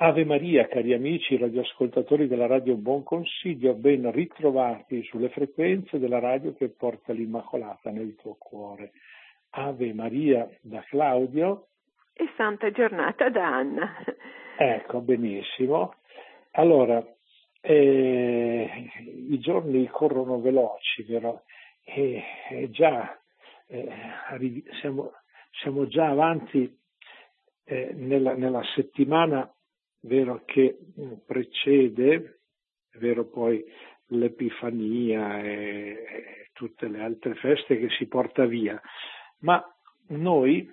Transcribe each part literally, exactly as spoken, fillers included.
Ave Maria, cari amici radioascoltatori della Radio Buon Consiglio, ben ritrovati sulle frequenze della radio che porta l'Immacolata nel tuo cuore. Ave Maria da Claudio. E santa giornata da Anna. Ecco, benissimo. Allora, eh, i giorni corrono veloci, vero? E, e già eh, arrivi, siamo, siamo già avanti eh, nella, nella settimana, vero, che precede, vero, poi l'Epifania e, e tutte le altre feste che si porta via. Ma noi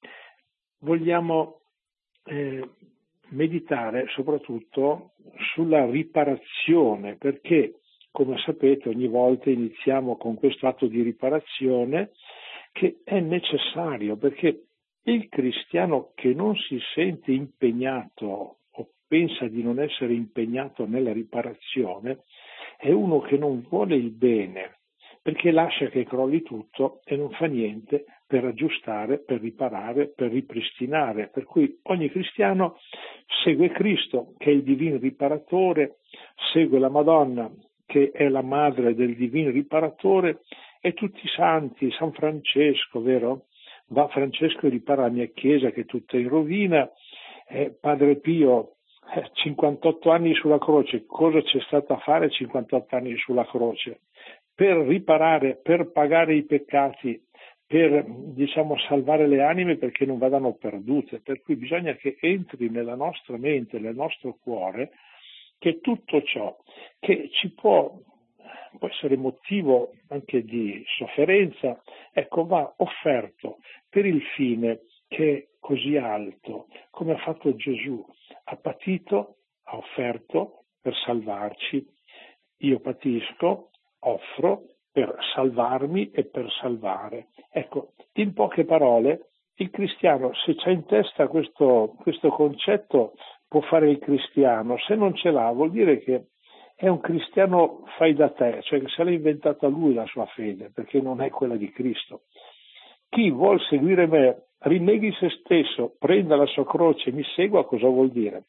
vogliamo eh, meditare soprattutto sulla riparazione, perché, come sapete, ogni volta iniziamo con questo atto di riparazione che è necessario, perché il cristiano che non si sente impegnato o pensa di non essere impegnato nella riparazione è uno che non vuole il bene, perché lascia che crolli tutto e non fa niente per aggiustare, per riparare, per ripristinare. Per cui ogni cristiano segue Cristo, che è il divino riparatore, segue la Madonna, che è la madre del divino riparatore, e tutti i santi, San Francesco, vero? Va Francesco e ripara la mia chiesa che è tutta in rovina, eh, Padre Pio, eh, cinquantotto anni sulla croce. Cosa c'è stato a fare cinquantotto anni sulla croce? Per riparare, per pagare i peccati, per, diciamo, salvare le anime perché non vadano perdute. Per cui bisogna che entri nella nostra mente, nel nostro cuore, che tutto ciò che ci può, può essere motivo anche di sofferenza, ecco, va offerto per il fine che è così alto, come ha fatto Gesù. Ha patito, ha offerto per salvarci. Io patisco, offro per salvarmi e per salvare. Ecco, in poche parole, il cristiano, se c'ha in testa questo, questo concetto, può fare il cristiano. Se non ce l'ha, vuol dire che è un cristiano fai da te, cioè che se l'ha inventata lui la sua fede, perché non è quella di Cristo. Chi vuol seguire me, rinneghi se stesso, prenda la sua croce e mi segua, cosa vuol dire?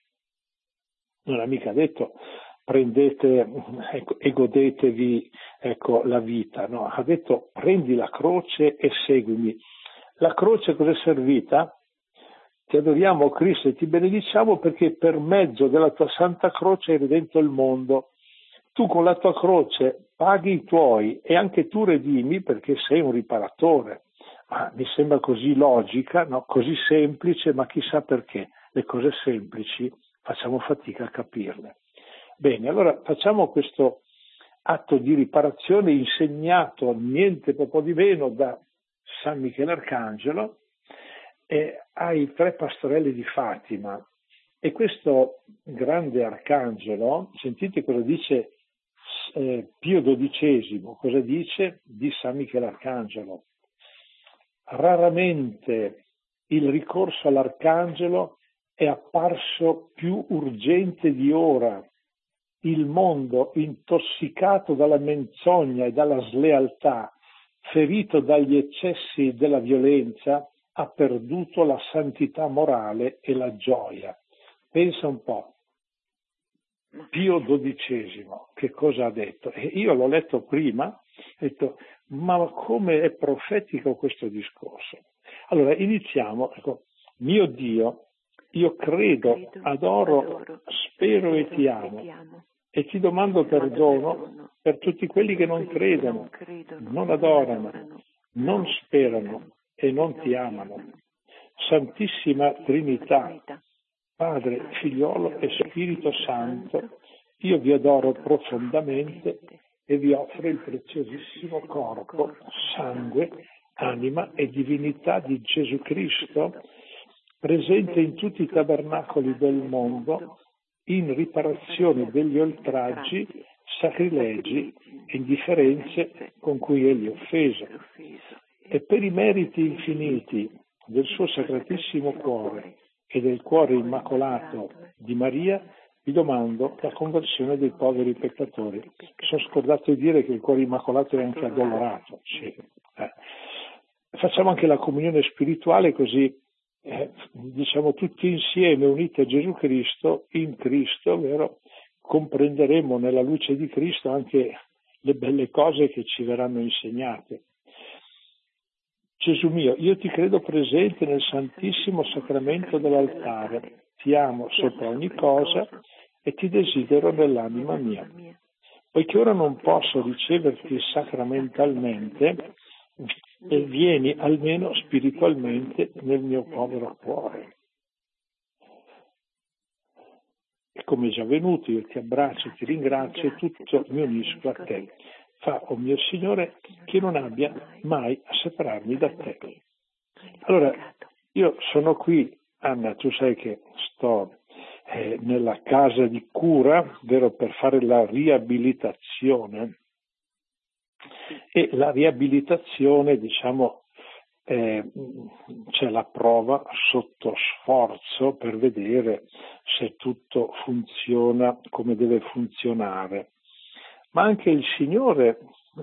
Non ha mica detto prendete ecco, e godetevi, ecco, la vita, no, ha detto prendi la croce e seguimi. La croce cosa è servita? Ti adoriamo Cristo e ti benediciamo perché per mezzo della tua santa croce hai redento il mondo. Tu con la tua croce paghi i tuoi e anche tu redimi perché sei un riparatore. Ma mi sembra così logica, no? Così semplice, ma chissà perché le cose semplici facciamo fatica a capirle. Bene, allora facciamo questo atto di riparazione insegnato niente poco di meno da San Michele Arcangelo e ai tre pastorelli di Fatima. E questo grande arcangelo, sentite cosa dice eh, Pio dodicesimo, cosa dice di San Michele Arcangelo. Raramente il ricorso all'arcangelo è apparso più urgente di ora. Il mondo, intossicato dalla menzogna e dalla slealtà, ferito dagli eccessi della violenza, ha perduto la santità morale e la gioia. Pensa un po', Pio dodicesimo, che cosa ha detto? E io l'ho letto prima, ho detto, ma come è profetico questo discorso? Allora, iniziamo, ecco, mio Dio, io credo, credo adoro, adoro, spero e ti amo. E ti amo. E ti domando perdono per tutti quelli che non credono, non adorano, non sperano e non ti amano. Santissima Trinità, Padre, Figliolo e Spirito Santo, io vi adoro profondamente e vi offro il preziosissimo corpo, sangue, anima e divinità di Gesù Cristo, presente in tutti i tabernacoli del mondo, in riparazione degli oltraggi, sacrilegi e indifferenze con cui egli è offeso, e per i meriti infiniti del suo sacratissimo cuore e del cuore immacolato di Maria, vi domando la conversione dei poveri peccatori. Sono scordato di dire che il cuore immacolato è anche addolorato. Sì. Eh. Facciamo anche la comunione spirituale, così eh, diciamo tutti insieme uniti a Gesù Cristo, in Cristo, vero? Comprenderemo nella luce di Cristo anche le belle cose che ci verranno insegnate. Gesù mio, io ti credo presente nel Santissimo Sacramento dell'altare, ti amo sopra ogni cosa e ti desidero nell'anima mia. Poiché ora non posso riceverti sacramentalmente, vieni almeno spiritualmente nel mio povero cuore. E come è già venuto, io ti abbraccio, ti ringrazio e tutto mi unisco a te. Fa, o oh mio Signore, che non abbia mai a separarmi da te. Allora, io sono qui, Anna, tu sai che sto eh, nella casa di cura, vero, per fare la riabilitazione. E la riabilitazione, diciamo, eh, c'è la prova sotto sforzo per vedere se tutto funziona come deve funzionare. Ma anche il Signore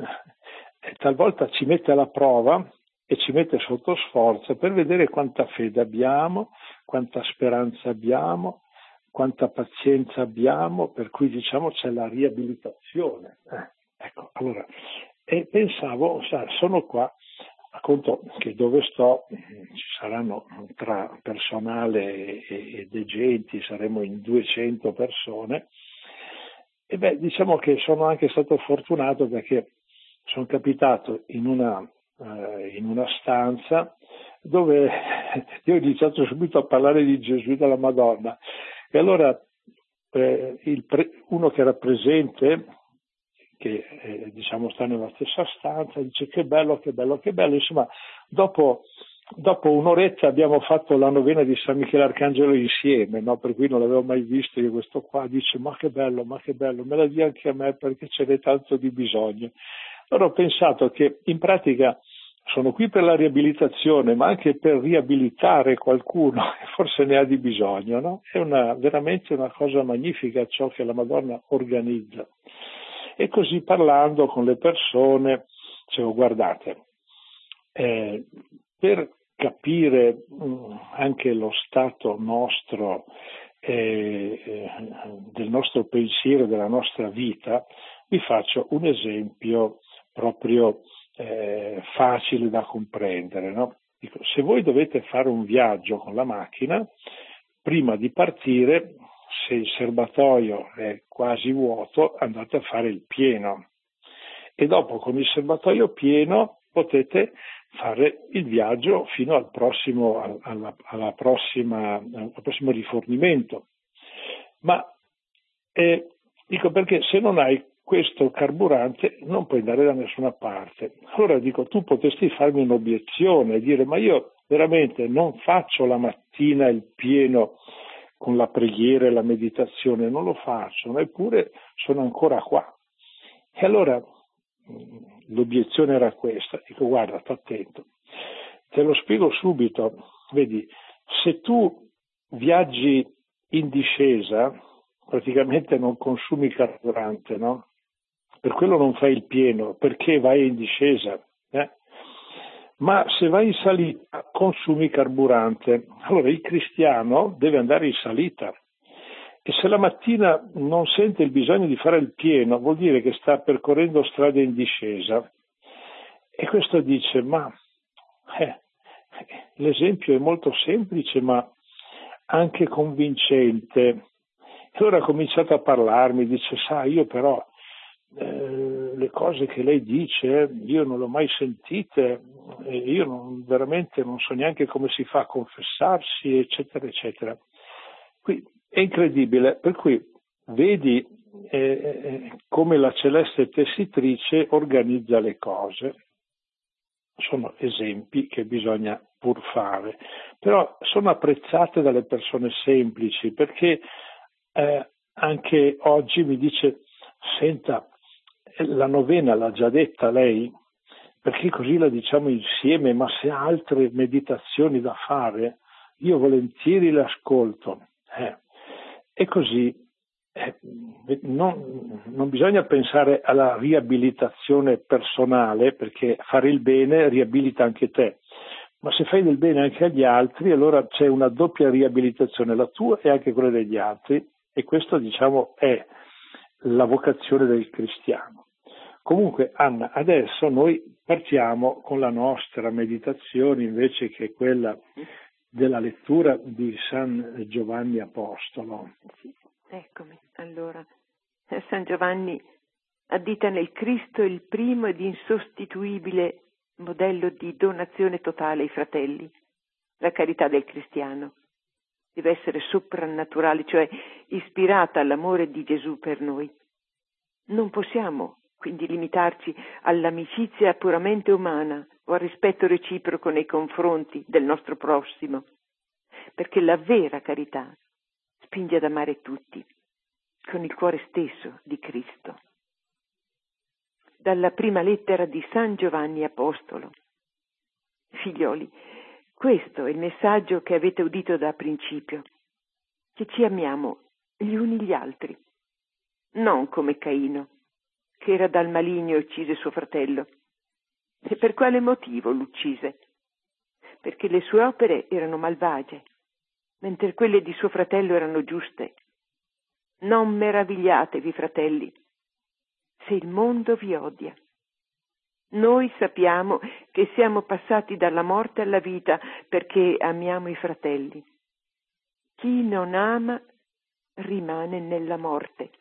eh, talvolta ci mette alla prova e ci mette sotto sforzo per vedere quanta fede abbiamo, quanta speranza abbiamo, quanta pazienza abbiamo, per cui diciamo c'è la riabilitazione. Eh, ecco, allora, e pensavo, sa, sono qua, conto che dove sto ci saranno tra personale e, e agenti, saremo in duecento persone. E beh, diciamo che sono anche stato fortunato perché sono capitato in una, eh, in una stanza dove io ho iniziato subito a parlare di Gesù e della Madonna. E allora eh, il pre, uno che era presente, che eh, diciamo sta nella stessa stanza, dice che bello, che bello, che bello. Insomma, dopo... Dopo un'oretta abbiamo fatto la novena di San Michele Arcangelo insieme, no? Per cui non l'avevo mai visto io questo qua, dice ma che bello, ma che bello, me la dia anche a me perché ce n'è tanto di bisogno. Allora ho pensato che in pratica sono qui per la riabilitazione, ma anche per riabilitare qualcuno che forse ne ha di bisogno, no? È una, veramente una cosa magnifica ciò che la Madonna organizza. E così parlando con le persone, dicevo guardate, eh, per capire mh, anche lo stato nostro, eh, eh, del nostro pensiero, della nostra vita, vi faccio un esempio proprio eh, facile da comprendere, no? Dico, se voi dovete fare un viaggio con la macchina, prima di partire, se il serbatoio è quasi vuoto, andate a fare il pieno. E dopo, con il serbatoio pieno, potete fare il viaggio fino al prossimo, alla, alla prossima, al prossimo rifornimento. Ma eh, dico perché se non hai questo carburante non puoi andare da nessuna parte. Allora dico, tu potresti farmi un'obiezione e dire, ma io veramente non faccio la mattina il pieno con la preghiera e la meditazione, non lo faccio, eppure sono ancora qua. E allora l'obiezione era questa, dico guarda, sta attento, te lo spiego subito, vedi, se tu viaggi in discesa praticamente non consumi carburante, no? Per quello non fai il pieno, perché vai in discesa, eh? Ma se vai in salita consumi carburante, allora il cristiano deve andare in salita. E se la mattina non sente il bisogno di fare il pieno, vuol dire che sta percorrendo strade in discesa. E questo dice, ma eh, l'esempio è molto semplice, ma anche convincente. E allora ha cominciato a parlarmi, dice, sai, io però eh, le cose che lei dice, io non le ho mai sentite, e io non, veramente non so neanche come si fa a confessarsi, eccetera, eccetera. Qui, è incredibile, per cui vedi eh, come la celeste tessitrice organizza le cose. Sono esempi che bisogna pur fare, però sono apprezzate dalle persone semplici, perché eh, anche oggi mi dice, senta, la novena l'ha già detta lei, perché così la diciamo insieme, ma se ha altre meditazioni da fare, io volentieri le ascolto. Eh. E così eh, non, non bisogna pensare alla riabilitazione personale, perché fare il bene riabilita anche te, ma se fai del bene anche agli altri, allora c'è una doppia riabilitazione, la tua e anche quella degli altri, e questo, diciamo, è la vocazione del cristiano. Comunque, Anna, adesso noi partiamo con la nostra meditazione invece che quella della lettura di San Giovanni Apostolo. Sì, eccomi. Allora, San Giovanni addita nel Cristo il primo ed insostituibile modello di donazione totale ai fratelli. La carità del cristiano deve essere soprannaturale, cioè ispirata all'amore di Gesù per noi. Non possiamo quindi limitarci all'amicizia puramente umana o al rispetto reciproco nei confronti del nostro prossimo, perché la vera carità spinge ad amare tutti con il cuore stesso di Cristo. Dalla prima lettera di San Giovanni Apostolo. Figlioli, questo è il messaggio che avete udito da principio, che ci amiamo gli uni gli altri, non come Caino, che era dal maligno e uccise suo fratello. E per quale motivo l'uccise? Perché le sue opere erano malvagie, mentre quelle di suo fratello erano giuste. Non meravigliatevi, fratelli, se il mondo vi odia. Noi sappiamo che siamo passati dalla morte alla vita perché amiamo i fratelli. Chi non ama rimane nella morte.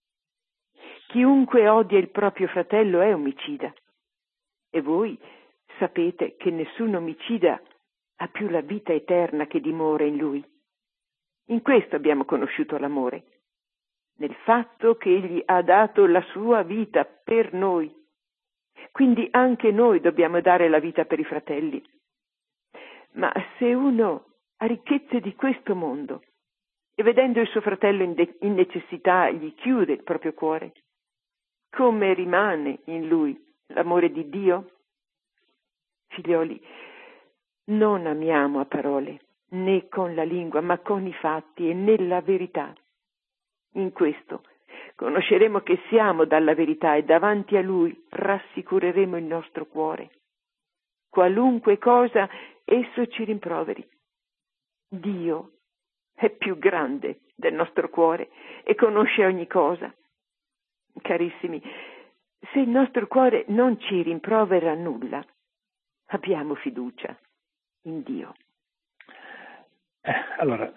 Chiunque odia il proprio fratello è omicida. E voi sapete che nessun omicida ha più la vita eterna che dimora in lui. In questo abbiamo conosciuto l'amore, nel fatto che egli ha dato la sua vita per noi. Quindi anche noi dobbiamo dare la vita per i fratelli. Ma se uno ha ricchezze di questo mondo e vedendo il suo fratello in, de- in necessità gli chiude il proprio cuore, come rimane in lui l'amore di Dio? Figlioli, non amiamo a parole, né con la lingua, ma con i fatti e nella verità. In questo conosceremo che siamo dalla verità e davanti a Lui rassicureremo il nostro cuore. Qualunque cosa esso ci rimproveri. Dio è più grande del nostro cuore e conosce ogni cosa. Carissimi, se il nostro cuore non ci rimprovera nulla, abbiamo fiducia in Dio. Eh, allora,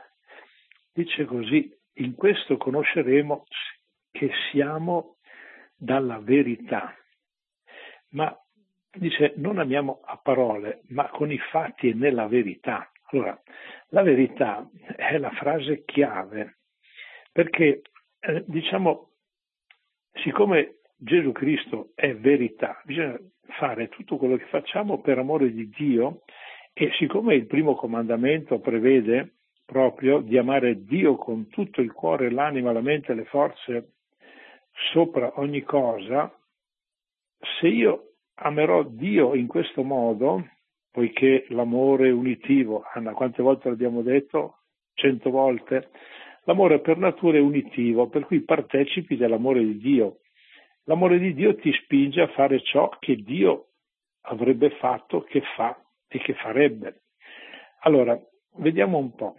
dice così, in questo conosceremo che siamo dalla verità, ma dice non amiamo a parole, ma con i fatti e nella verità. Allora, la verità è la frase chiave, perché eh, diciamo, siccome Gesù Cristo è verità, bisogna fare tutto quello che facciamo per amore di Dio, e siccome il primo comandamento prevede proprio di amare Dio con tutto il cuore, l'anima, la mente e le forze sopra ogni cosa, se io amerò Dio in questo modo, poiché l'amore è unitivo, Anna, quante volte l'abbiamo detto? Cento volte. L'amore per natura è unitivo, per cui partecipi dell'amore di Dio. L'amore di Dio ti spinge a fare ciò che Dio avrebbe fatto, che fa e che farebbe. Allora, vediamo un po'.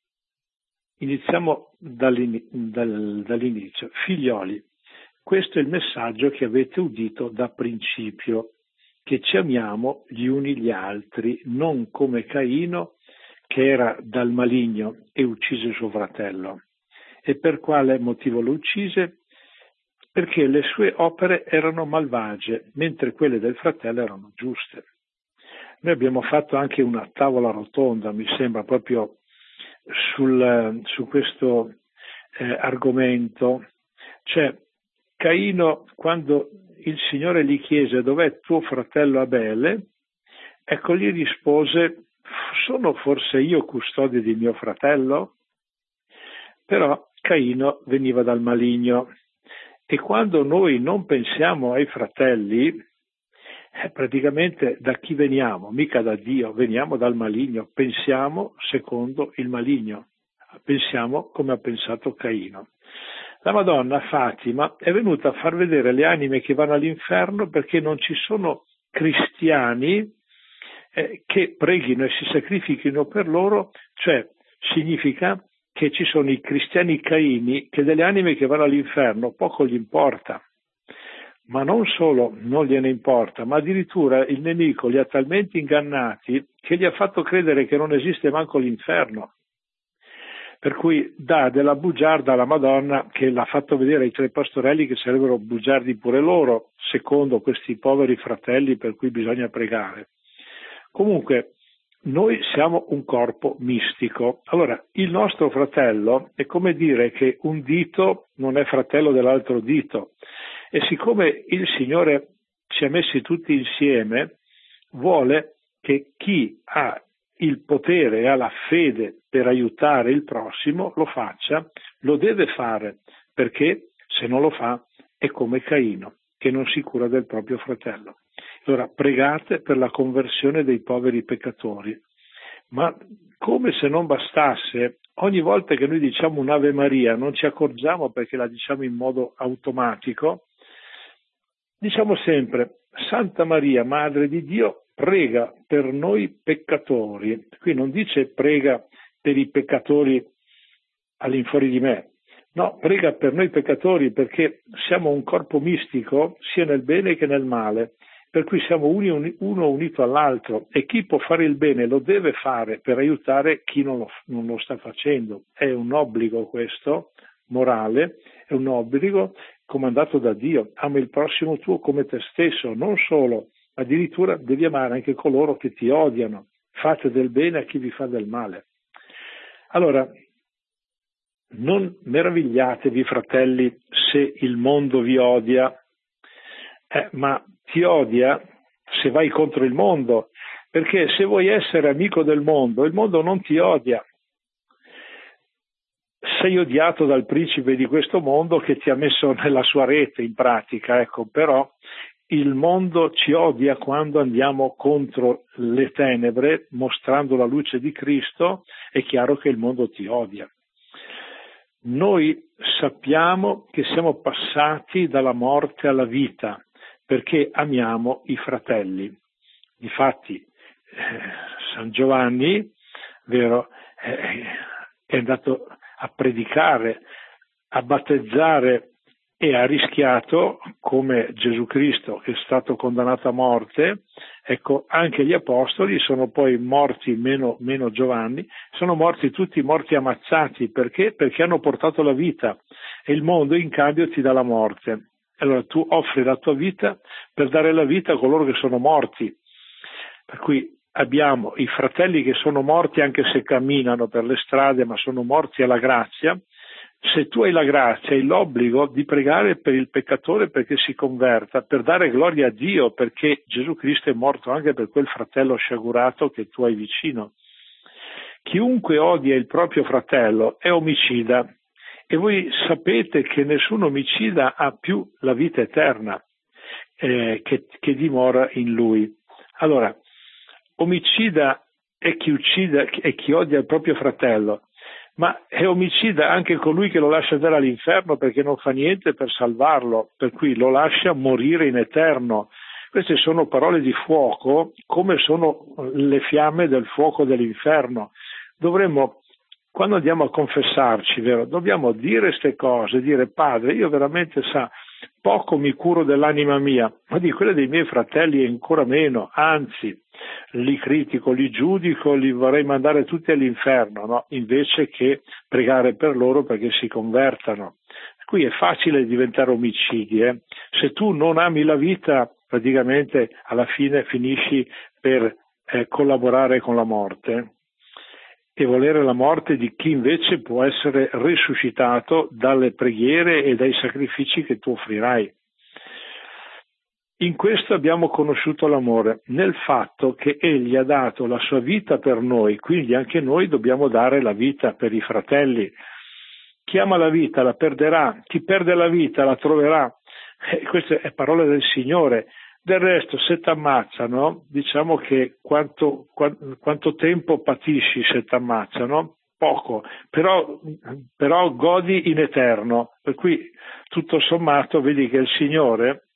Iniziamo dall'in- dal- dall'inizio. Figlioli, questo è il messaggio che avete udito da principio, che ci amiamo gli uni gli altri, non come Caino, che era dal maligno e uccise suo fratello. E per quale motivo lo uccise? Perché le sue opere erano malvagie, mentre quelle del fratello erano giuste. Noi abbiamo fatto anche una tavola rotonda, mi sembra, proprio sul, su questo eh, argomento. Cioè, Caino, quando il Signore gli chiese dov'è tuo fratello Abele, ecco, gli rispose: sono forse io custode di mio fratello? Però Caino veniva dal maligno, e quando noi non pensiamo ai fratelli, eh, praticamente da chi veniamo? Mica da Dio, veniamo dal maligno, pensiamo secondo il maligno, pensiamo come ha pensato Caino. La Madonna Fatima è venuta a far vedere le anime che vanno all'inferno perché non ci sono cristiani eh, che preghino e si sacrifichino per loro, cioè significa che ci sono i cristiani caini, che delle anime che vanno all'inferno poco gli importa. Ma non solo non gliene importa, ma addirittura il nemico li ha talmente ingannati che gli ha fatto credere che non esiste manco l'inferno. Per cui dà della bugiarda alla Madonna, che l'ha fatto vedere ai tre pastorelli che sarebbero bugiardi pure loro, secondo questi poveri fratelli per cui bisogna pregare. Comunque, noi siamo un corpo mistico. Allora, il nostro fratello è come dire che un dito non è fratello dell'altro dito. E siccome il Signore ci ha messi tutti insieme, vuole che chi ha il potere e ha la fede per aiutare il prossimo lo faccia, lo deve fare, perché se non lo fa è come Caino, che non si cura del proprio fratello. Allora pregate per la conversione dei poveri peccatori, ma come se non bastasse, ogni volta che noi diciamo un'Ave Maria non ci accorgiamo perché la diciamo in modo automatico, diciamo sempre Santa Maria, Madre di Dio, prega per noi peccatori. Qui non dice prega per i peccatori all'infuori di me, no, prega per noi peccatori perché siamo un corpo mistico sia nel bene che nel male, per cui siamo uni, uno unito all'altro e chi può fare il bene lo deve fare per aiutare chi non lo, non lo sta facendo. È un obbligo questo, morale, è un obbligo comandato da Dio. Ama il prossimo tuo come te stesso, non solo, addirittura devi amare anche coloro che ti odiano. Fate del bene a chi vi fa del male. Allora, non meravigliatevi, fratelli, se il mondo vi odia, eh, ma ti odia se vai contro il mondo, perché se vuoi essere amico del mondo, il mondo non ti odia. Sei odiato dal principe di questo mondo che ti ha messo nella sua rete in pratica, ecco, però il mondo ci odia quando andiamo contro le tenebre mostrando la luce di Cristo, è chiaro che il mondo ti odia. Noi sappiamo che siamo passati dalla morte alla vita perché amiamo i fratelli. Difatti eh, San Giovanni, vero, eh, è andato a predicare, a battezzare e ha rischiato, come Gesù Cristo che è stato condannato a morte, ecco, anche gli apostoli sono poi morti, meno, meno Giovanni, sono morti tutti morti ammazzati, perché? Perché hanno portato la vita e il mondo in cambio ti dà la morte. Allora tu offri la tua vita per dare la vita a coloro che sono morti, per cui abbiamo i fratelli che sono morti anche se camminano per le strade, ma sono morti alla grazia. Se tu hai la grazia, hai l'obbligo di pregare per il peccatore perché si converta, per dare gloria a Dio, perché Gesù Cristo è morto anche per quel fratello sciagurato che tu hai vicino. Chiunque odia il proprio fratello è omicida, e voi sapete che nessun omicida ha più la vita eterna eh, che, che dimora in lui. Allora, omicida è chi uccide e chi odia il proprio fratello, ma è omicida anche colui che lo lascia andare all'inferno perché non fa niente per salvarlo, per cui lo lascia morire in eterno. Queste sono parole di fuoco, come sono le fiamme del fuoco dell'inferno. Dovremmo, quando andiamo a confessarci, vero, dobbiamo dire queste cose, dire: Padre, io veramente sa, poco mi curo dell'anima mia, ma di quelle dei miei fratelli ancora meno, anzi, li critico, li giudico, li vorrei mandare tutti all'inferno, no? Invece che pregare per loro perché si convertano. Qui è facile diventare omicidi, eh? Se tu non ami la vita, praticamente alla fine finisci per eh, collaborare con la morte e volere la morte di chi invece può essere risuscitato dalle preghiere e dai sacrifici che tu offrirai. In questo abbiamo conosciuto l'amore, nel fatto che Egli ha dato la sua vita per noi, quindi anche noi dobbiamo dare la vita per i fratelli. Chi ama la vita la perderà, chi perde la vita la troverà. E queste è parole del Signore. Del resto, se ti ammazzano, diciamo che quanto, quanto tempo patisci se ti ammazzano? Poco, però, però godi in eterno. Per cui, tutto sommato, vedi che il Signore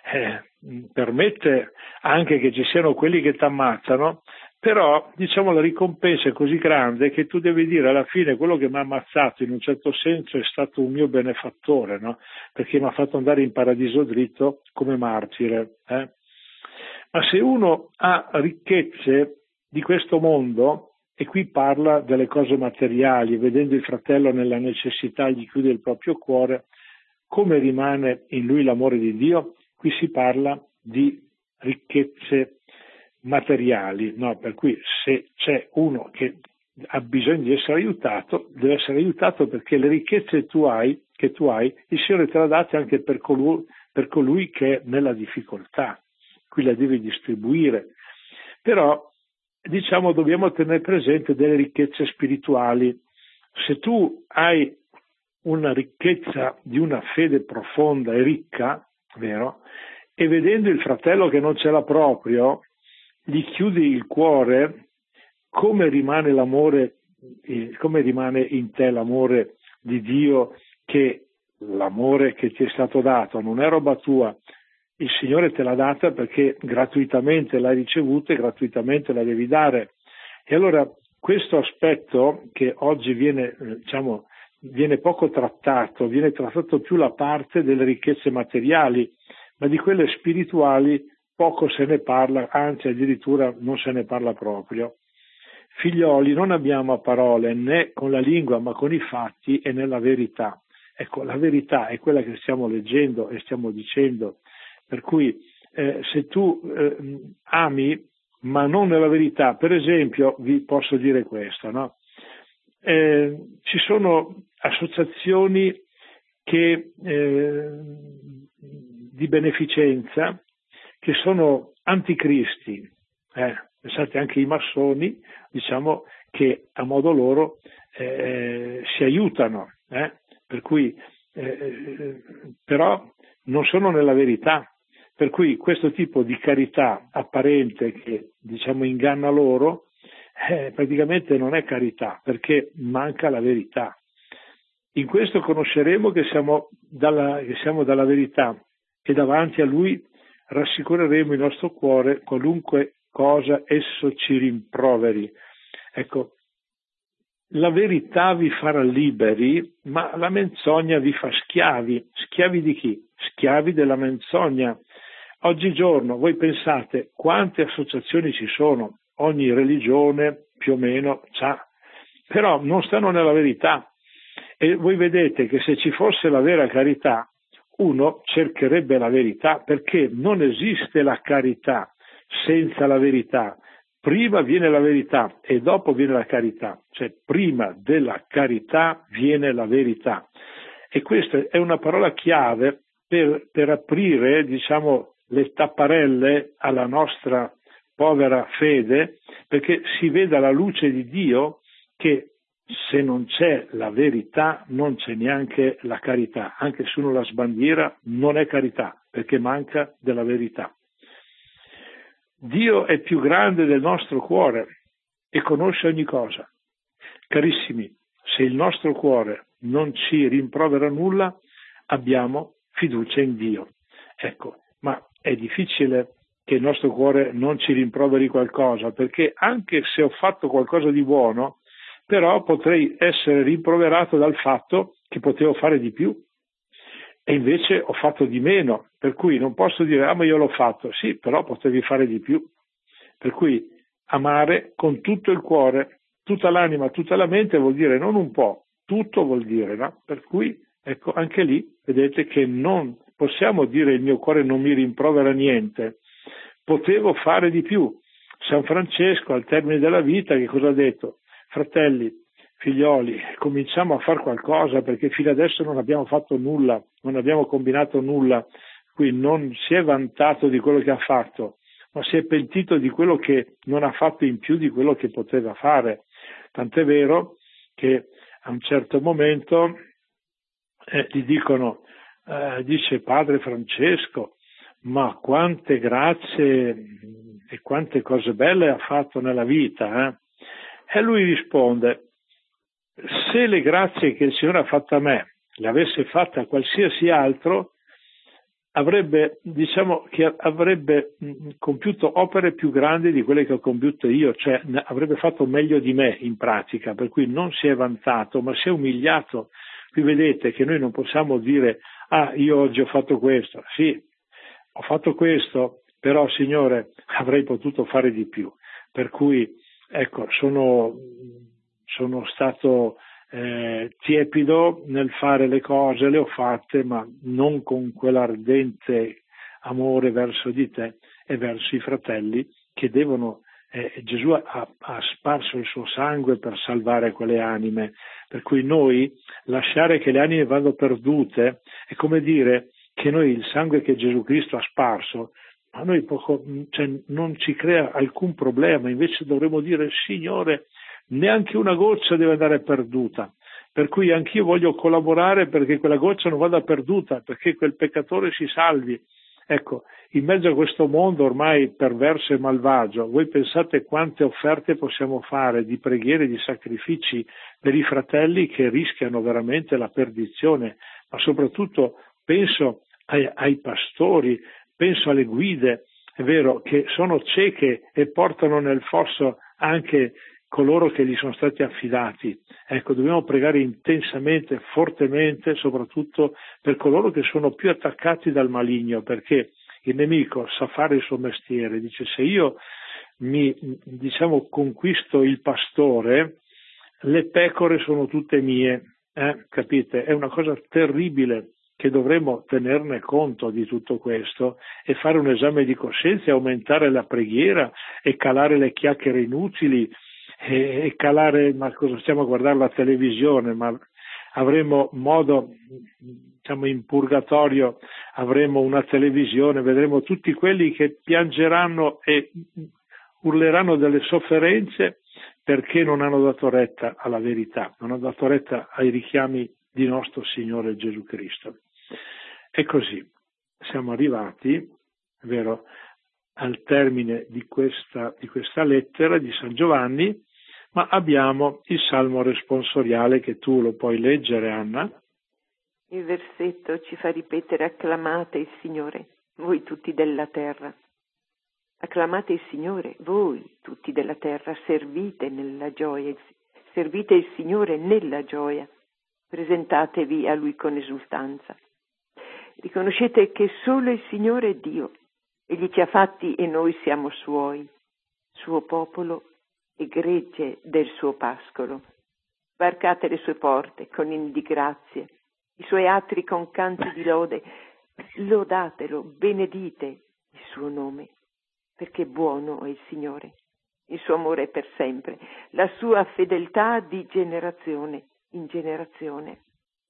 eh, permette anche che ci siano quelli che ti ammazzano, però diciamo la ricompensa è così grande che tu devi dire alla fine quello che mi ha ammazzato in un certo senso è stato un mio benefattore, no? Perché mi ha fatto andare in paradiso dritto come martire. Eh? Ma se uno ha ricchezze di questo mondo, e qui parla delle cose materiali, vedendo il fratello nella necessità gli chiude il proprio cuore, come rimane in lui l'amore di Dio? Qui si parla di ricchezze materiali, no? Per cui se c'è uno che ha bisogno di essere aiutato, deve essere aiutato perché le ricchezze tu hai, che tu hai, il Signore te le ha date anche per colui, per colui che è nella difficoltà, qui la devi distribuire. Però diciamo dobbiamo tenere presente delle ricchezze spirituali. Se tu hai una ricchezza di una fede profonda e ricca, vero? E vedendo il fratello che non ce l'ha proprio, gli chiudi il cuore, come rimane l'amore, come rimane in te l'amore di Dio, che l'amore che ti è stato dato non è roba tua, il Signore te l'ha data perché gratuitamente l'hai ricevuta e gratuitamente la devi dare. E allora questo aspetto che oggi viene, diciamo, viene poco trattato, viene trattato più la parte delle ricchezze materiali, ma di quelle spirituali poco se ne parla, anzi addirittura non se ne parla proprio. Figlioli, non abbiamo a parole né con la lingua ma con i fatti e nella verità. Ecco, la verità è quella che stiamo leggendo e stiamo dicendo. Per cui eh, se tu eh, ami, ma non nella verità, per esempio, vi posso dire questo, no? Eh, ci sono associazioni che, eh, di beneficenza che sono anticristi, eh, pensate anche i massoni, diciamo che a modo loro eh, si aiutano, eh, per cui eh, però non sono nella verità. Per cui questo tipo di carità apparente che diciamo inganna loro eh, praticamente non è carità perché manca la verità. In questo conosceremo che siamo, dalla, che siamo dalla verità e davanti a Lui rassicureremo il nostro cuore qualunque cosa esso ci rimproveri. Ecco, la verità vi farà liberi, ma la menzogna vi fa schiavi. Schiavi di chi? Schiavi della menzogna. Oggigiorno voi pensate quante associazioni ci sono, ogni religione più o meno c'ha, però non stanno nella verità e voi vedete che se ci fosse la vera carità uno cercherebbe la verità perché non esiste la carità senza la verità, prima viene la verità e dopo viene la carità, cioè prima della carità viene la verità e questa è una parola chiave per, per aprire diciamo le tapparelle alla nostra povera fede, perché si veda la luce di Dio che se non c'è la verità non c'è neanche la carità, anche se uno la sbandiera non è carità, perché manca della verità. Dio è più grande del nostro cuore e conosce ogni cosa. Carissimi, se il nostro cuore non ci rimprovera nulla, abbiamo fiducia in Dio. Ecco, ma è difficile che il nostro cuore non ci rimproveri qualcosa, perché anche se ho fatto qualcosa di buono, però potrei essere rimproverato dal fatto che potevo fare di più e invece ho fatto di meno, per cui non posso dire ah ma io l'ho fatto, sì, però potevi fare di più, per cui amare con tutto il cuore, tutta l'anima, tutta la mente vuol dire non un po', tutto vuol dire, no? Per cui ecco anche lì vedete che non possiamo dire il mio cuore non mi rimprovera niente, potevo fare di più. San Francesco al termine della vita che cosa ha detto? Fratelli, figlioli, cominciamo a fare qualcosa perché fino adesso non abbiamo fatto nulla, non abbiamo combinato nulla, qui non si è vantato di quello che ha fatto, ma si è pentito di quello che non ha fatto in più di quello che poteva fare. Tant'è vero che a un certo momento eh, gli dicono Eh, dice Padre Francesco, ma quante grazie e quante cose belle ha fatto nella vita, eh? E lui risponde, se le grazie che il Signore ha fatto a me le avesse fatte a qualsiasi altro, avrebbe, diciamo che avrebbe compiuto opere più grandi di quelle che ho compiuto io, cioè avrebbe fatto meglio di me in pratica, per cui non si è vantato, ma si è umiliato. Qui vedete che noi non possiamo dire, ah, io oggi ho fatto questo, sì, ho fatto questo, però Signore avrei potuto fare di più, per cui ecco, sono, sono stato Eh, tiepido nel fare le cose, le ho fatte, ma non con quell'ardente amore verso di te e verso i fratelli che devono, eh, Gesù ha, ha sparso il suo sangue per salvare quelle anime, per cui noi lasciare che le anime vadano perdute è come dire che noi il sangue che Gesù Cristo ha sparso a noi poco, cioè, non ci crea alcun problema, invece dovremmo dire Signore, neanche una goccia deve andare perduta, per cui anch'io voglio collaborare perché quella goccia non vada perduta, perché quel peccatore si salvi. Ecco, in mezzo a questo mondo ormai perverso e malvagio, voi pensate quante offerte possiamo fare di preghiere, di sacrifici per i fratelli che rischiano veramente la perdizione, ma soprattutto penso ai, ai pastori, penso alle guide, è vero, che sono cieche e portano nel fosso anche coloro che gli sono stati affidati. Ecco, dobbiamo pregare intensamente, fortemente, soprattutto per coloro che sono più attaccati dal maligno, perché il nemico sa fare il suo mestiere. Dice, se io mi, diciamo, conquisto il pastore, le pecore sono tutte mie, eh? Capite? È una cosa terribile che dovremmo tenerne conto di tutto questo e fare un esame di coscienza e aumentare la preghiera e calare le chiacchiere inutili e calare, ma cosa stiamo a guardare la televisione, ma avremo modo, diciamo in purgatorio avremo una televisione, vedremo tutti quelli che piangeranno e urleranno delle sofferenze perché non hanno dato retta alla verità, non hanno dato retta ai richiami di nostro Signore Gesù Cristo. E così siamo arrivati, è vero, al termine di questa, di questa lettera di San Giovanni, ma abbiamo il salmo responsoriale che tu lo puoi leggere, Anna. Il versetto ci fa ripetere: acclamate il Signore, voi tutti della terra. Acclamate il Signore, voi tutti della terra, servite nella gioia, servite il Signore nella gioia, presentatevi a Lui con esultanza. Riconoscete che solo il Signore è Dio, Egli ci ha fatti e noi siamo Suoi, suo popolo e gregge del suo pascolo. Varcate le sue porte con inni di grazie, i suoi attri con canti di lode, lodatelo, benedite il suo nome, perché buono è il Signore, il suo amore è per sempre, la sua fedeltà di generazione in generazione.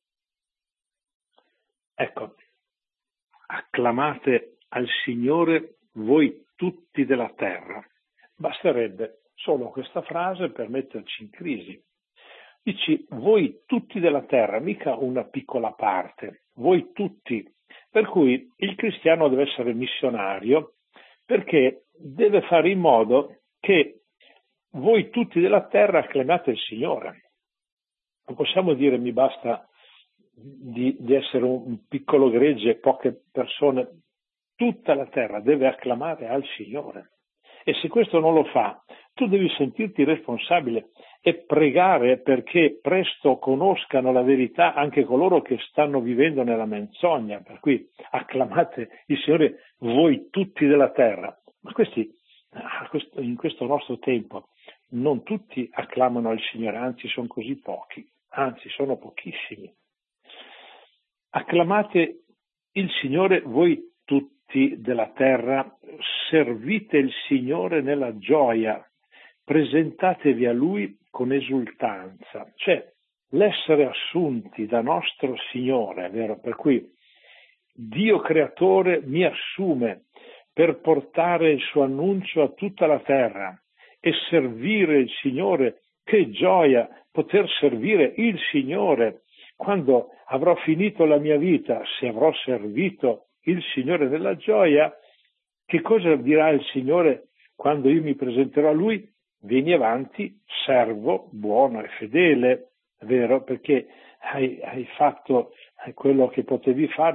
Ecco, acclamate al Signore voi tutti della terra. Basterebbe solo questa frase per metterci in crisi. Dici voi tutti della terra, mica una piccola parte, voi tutti. Per cui il cristiano deve essere missionario perché deve fare in modo che voi tutti della terra acclamate il Signore. Non possiamo dire mi basta di, di essere un, un piccolo gregge, poche persone. Tutta la terra deve acclamare al Signore. E se questo non lo fa, tu devi sentirti responsabile e pregare perché presto conoscano la verità anche coloro che stanno vivendo nella menzogna. Per cui acclamate il Signore voi tutti della terra. Ma questi, in questo nostro tempo, non tutti acclamano al Signore, anzi sono così pochi, anzi sono pochissimi. Acclamate il Signore voi tutti della terra, servite il Signore nella gioia, presentatevi a Lui con esultanza, cioè l'essere assunti da nostro Signore, è vero? Per cui Dio creatore mi assume per portare il suo annuncio a tutta la terra e servire il Signore. Che gioia poter servire il Signore quando avrò finito la mia vita, se avrò servito il Signore nella gioia. Che cosa dirà il Signore quando io mi presenterò a Lui? Vieni avanti, servo buono e fedele, vero? Perché hai, hai fatto quello che potevi fare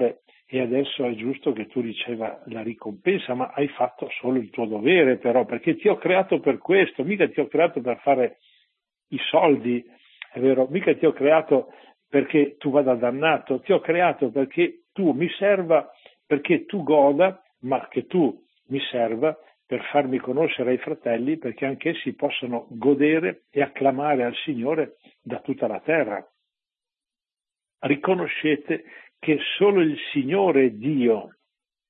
e adesso è giusto che tu riceva la ricompensa, ma hai fatto solo il tuo dovere però, perché ti ho creato per questo, mica ti ho creato per fare i soldi, è vero, mica ti ho creato perché tu vada dannato, ti ho creato perché tu mi serva, perché tu goda, ma che tu mi serva per farmi conoscere ai fratelli, perché anch'essi possano godere e acclamare al Signore da tutta la terra. Riconoscete che solo il Signore è Dio,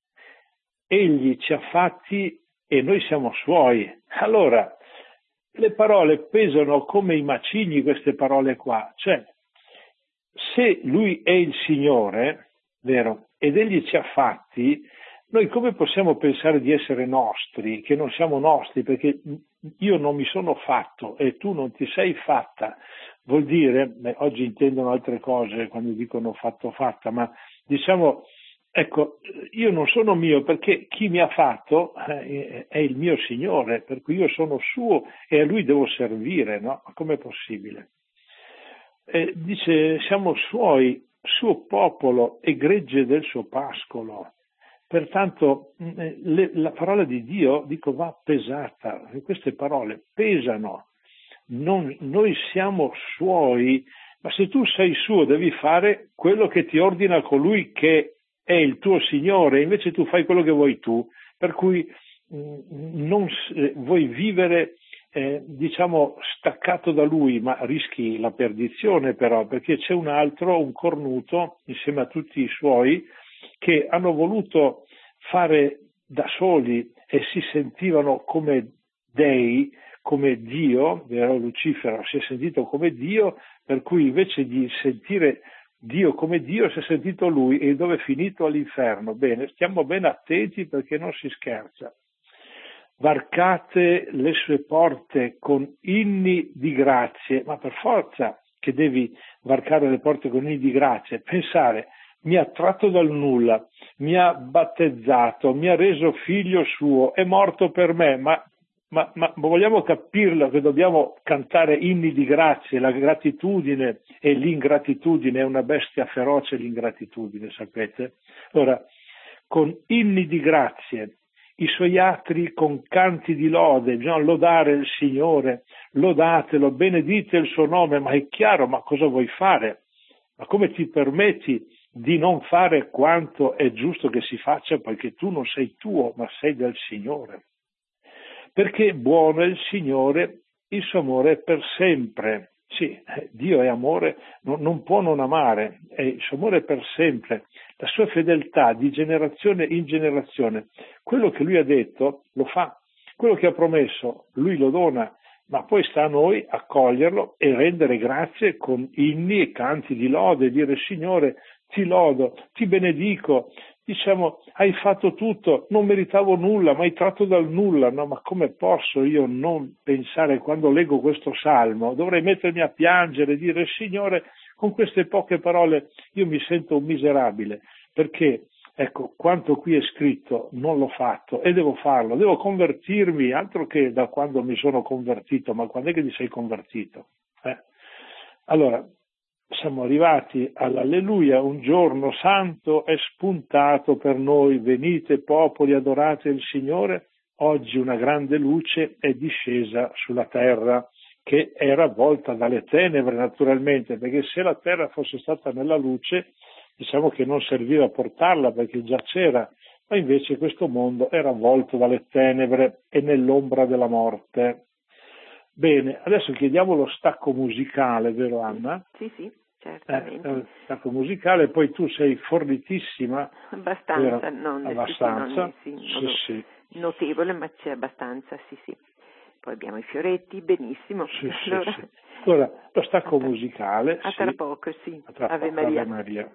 Egli ci ha fatti e noi siamo Suoi. Allora, le parole pesano come i macigni, queste parole qua, cioè se Lui è il Signore, vero, ed Egli ci ha fatti, noi come possiamo pensare di essere nostri, che non siamo nostri, perché io non mi sono fatto e tu non ti sei fatta, vuol dire, beh, oggi intendono altre cose quando dicono fatto fatta, ma diciamo, ecco, io non sono mio perché chi mi ha fatto eh, è il mio Signore, per cui io sono suo e a Lui devo servire, no? Ma com'è possibile? Eh, dice, siamo suoi, suo popolo e gregge del suo pascolo. Pertanto le, la parola di Dio, dico, va pesata, queste parole pesano, non, noi siamo suoi, ma se tu sei suo devi fare quello che ti ordina colui che è il tuo Signore, invece tu fai quello che vuoi tu, per cui mh, non eh, vuoi vivere eh, diciamo staccato da lui, ma rischi la perdizione però, perché c'è un altro, un cornuto, insieme a tutti i suoi, che hanno voluto fare da soli e si sentivano come dei, come Dio, vero? Lucifero si è sentito come Dio, per cui invece di sentire Dio come Dio si è sentito lui, e dove è finito? All'inferno. Bene, stiamo ben attenti perché non si scherza. Varcate le sue porte con inni di grazie, ma per forza che devi varcare le porte con inni di grazie, pensare, mi ha tratto dal nulla, mi ha battezzato, mi ha reso figlio suo, è morto per me, ma, ma, ma vogliamo capirlo che dobbiamo cantare inni di grazie, la gratitudine e l'ingratitudine, è una bestia feroce l'ingratitudine, sapete? Ora, con inni di grazie, i suoi atri con canti di lode, bisogna lodare il Signore, lodatelo, benedite il suo nome, ma è chiaro, ma cosa vuoi fare? Ma come ti permetti di non fare quanto è giusto che si faccia, poiché tu non sei tuo, ma sei del Signore? Perché buono è il Signore, il suo amore è per sempre. Sì, Dio è amore, non, non può non amare, è il suo amore è per sempre, la sua fedeltà di generazione in generazione. Quello che lui ha detto lo fa, quello che ha promesso lui lo dona, ma poi sta a noi accoglierlo e rendere grazie con inni e canti di lode, dire Signore ti lodo, ti benedico, diciamo hai fatto tutto, non meritavo nulla, ma hai tratto dal nulla, no? Ma come posso io non pensare quando leggo questo salmo? Dovrei mettermi a piangere e dire Signore, con queste poche parole io mi sento un miserabile, perché ecco, quanto qui è scritto non l'ho fatto e devo farlo, devo convertirmi, altro che da quando mi sono convertito, ma quando è che ti sei convertito? Eh? Allora, siamo arrivati all'Alleluia, un giorno santo è spuntato per noi, venite popoli, adorate il Signore, oggi una grande luce è discesa sulla terra, che era avvolta dalle tenebre naturalmente, perché se la terra fosse stata nella luce, diciamo che non serviva a portarla perché già c'era, ma invece questo mondo era avvolto dalle tenebre e nell'ombra della morte. Bene, adesso chiediamo lo stacco musicale, vero Anna? Sì, sì, certamente. Eh, stacco musicale, poi tu sei fornitissima. Abbastanza, vero? non, Abbastanza. sì, sì, Sì, sì. notevole, ma c'è abbastanza, sì, sì. Poi abbiamo i fioretti, benissimo. Sì, allora, sì, sì. Allora, lo stacco a tra, musicale. A sì. tra poco, sì. A tra Ave poco, Maria. Ave Maria.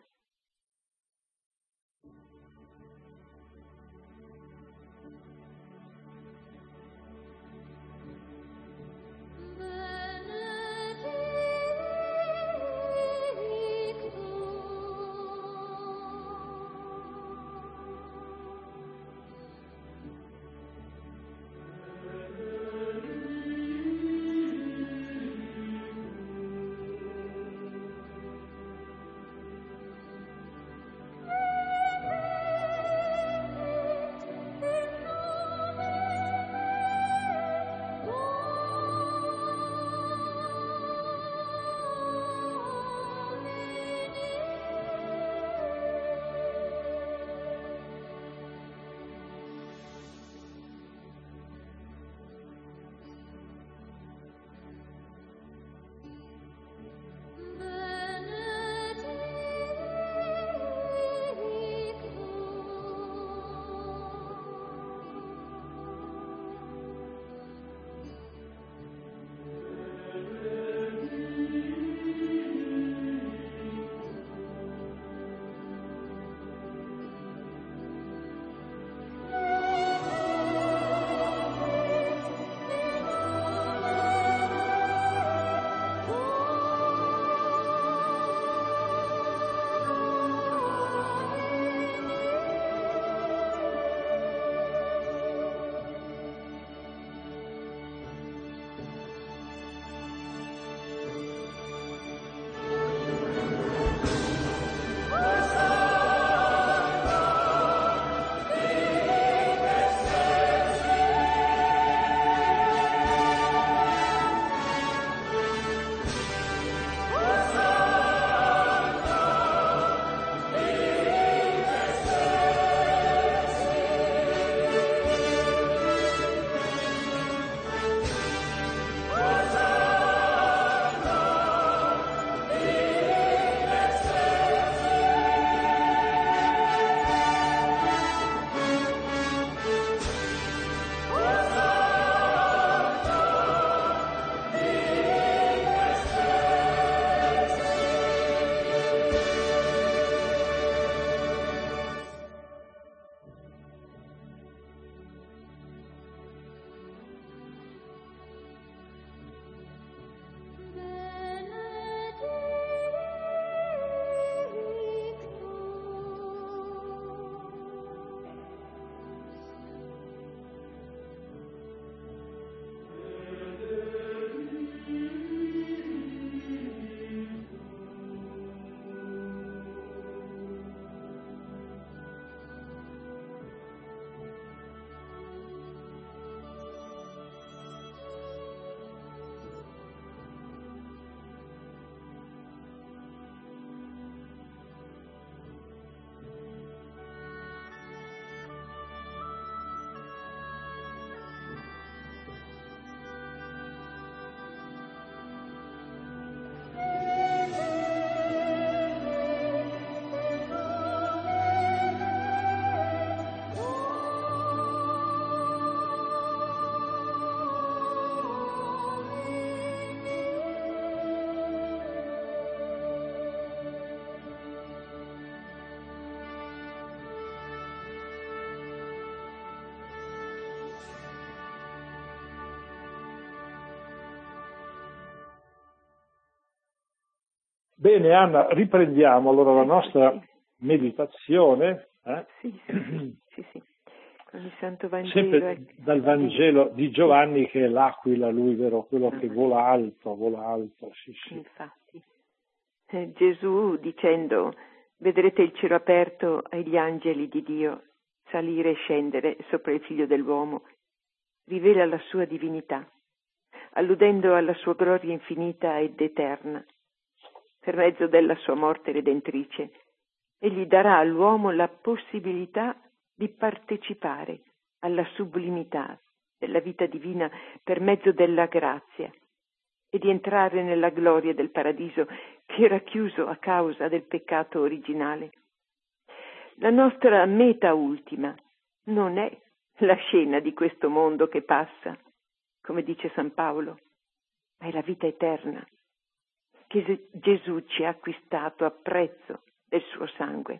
Bene Anna, riprendiamo allora la nostra meditazione. Eh? Sì, sì, sì, sì. Con il Santo Vangelo. Sempre ecco. dal Vangelo di Giovanni, che è l'aquila, lui, vero? Quello che vola alto, vola alto, sì, sì. Infatti. Eh, Gesù dicendo, vedrete il cielo aperto e gli angeli di Dio salire e scendere sopra il Figlio dell'uomo, rivela la sua divinità, alludendo alla sua gloria infinita ed eterna. Per mezzo della sua morte redentrice, egli darà all'uomo la possibilità di partecipare alla sublimità della vita divina per mezzo della grazia e di entrare nella gloria del paradiso che era chiuso a causa del peccato originale. La nostra meta ultima non è la scena di questo mondo che passa, come dice San Paolo, ma è la vita eterna che Gesù ci ha acquistato a prezzo del suo sangue.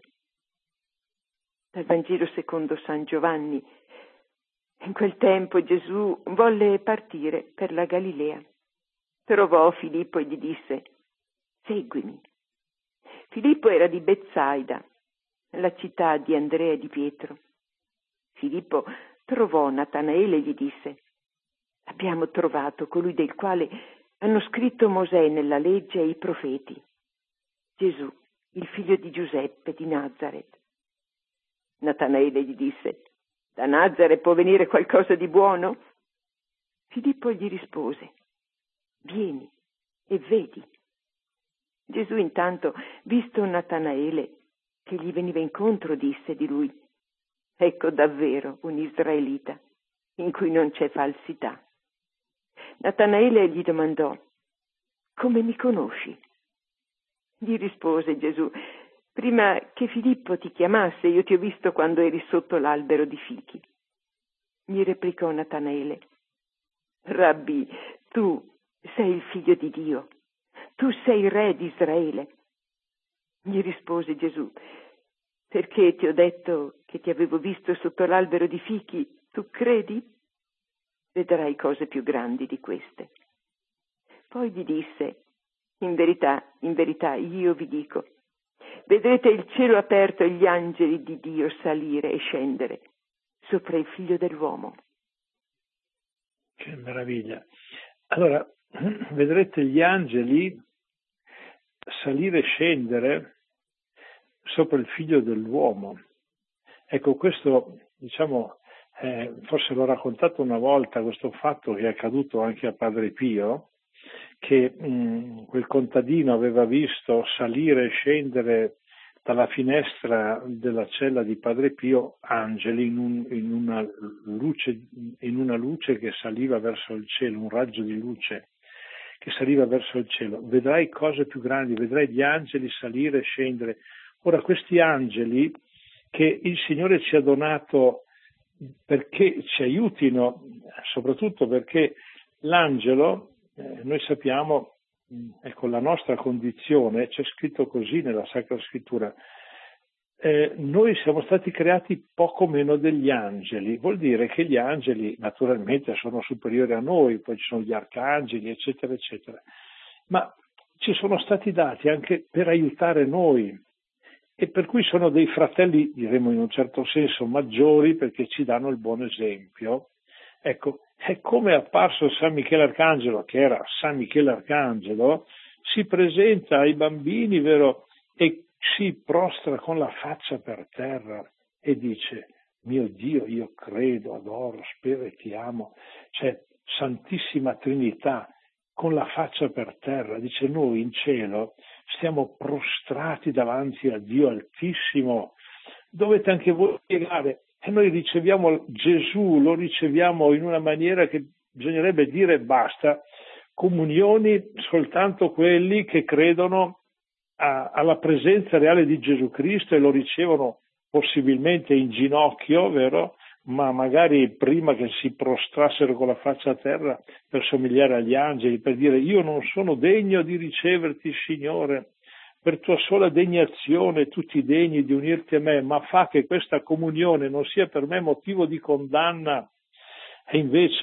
Dal Vangelo secondo San Giovanni, in quel tempo Gesù volle partire per la Galilea. Trovò Filippo e gli disse: seguimi. Filippo era di Betsaida, la città di Andrea e di Pietro. Filippo trovò Natanaele e gli disse: abbiamo trovato colui del quale hanno scritto Mosè nella legge e i profeti, Gesù, il figlio di Giuseppe di Nazaret. Natanaele gli disse: da Nazaret può venire qualcosa di buono? Filippo gli rispose: vieni e vedi. Gesù intanto, visto Natanaele che gli veniva incontro, disse di lui: ecco davvero un israelita in cui non c'è falsità. Natanaele gli domandò: come mi conosci? Gli rispose Gesù: prima che Filippo ti chiamasse, io ti ho visto quando eri sotto l'albero di fichi. Gli replicò Natanaele: Rabbi, tu sei il figlio di Dio, tu sei re di Israele. Gli rispose Gesù: perché ti ho detto che ti avevo visto sotto l'albero di fichi, tu credi? Vedrai cose più grandi di queste. Poi gli disse: in verità, in verità, io vi dico, vedrete il cielo aperto e gli angeli di Dio salire e scendere sopra il Figlio dell'uomo. Che meraviglia. Allora, vedrete gli angeli salire e scendere sopra il Figlio dell'uomo. Ecco, questo, diciamo, eh, forse l'ho raccontato una volta, questo fatto che è accaduto anche a Padre Pio, che mh, quel contadino aveva visto salire e scendere dalla finestra della cella di Padre Pio angeli in, un, in, una luce, in una luce che saliva verso il cielo, un raggio di luce che saliva verso il cielo. Vedrai cose più grandi, vedrai gli angeli salire e scendere. Ora, questi angeli che il Signore ci ha donato perché ci aiutino, soprattutto perché l'angelo, eh, noi sappiamo, ecco, la nostra condizione, c'è scritto così nella Sacra Scrittura, eh, noi siamo stati creati poco meno degli angeli, vuol dire che gli angeli naturalmente sono superiori a noi, poi ci sono gli arcangeli, eccetera, eccetera, ma ci sono stati dati anche per aiutare noi, e per cui sono dei fratelli, diremo in un certo senso, maggiori, perché ci danno il buon esempio. Ecco, è come è apparso San Michele Arcangelo, che era San Michele Arcangelo, si presenta ai bambini, vero, e si prostra con la faccia per terra e dice: mio Dio, io credo, adoro, spero e ti amo. Cioè, Santissima Trinità, con la faccia per terra, dice: noi in cielo stiamo prostrati davanti a Dio Altissimo. Dovete anche voi spiegare, e noi riceviamo Gesù, lo riceviamo in una maniera che bisognerebbe dire basta, comunioni soltanto quelli che credono a, alla presenza reale di Gesù Cristo e lo ricevono possibilmente in ginocchio, vero? Ma magari prima che si prostrassero con la faccia a terra per somigliare agli angeli, per dire: io non sono degno di riceverti, Signore, per tua sola degnazione tutti degni di unirti a me, ma fa che questa comunione non sia per me motivo di condanna. E invece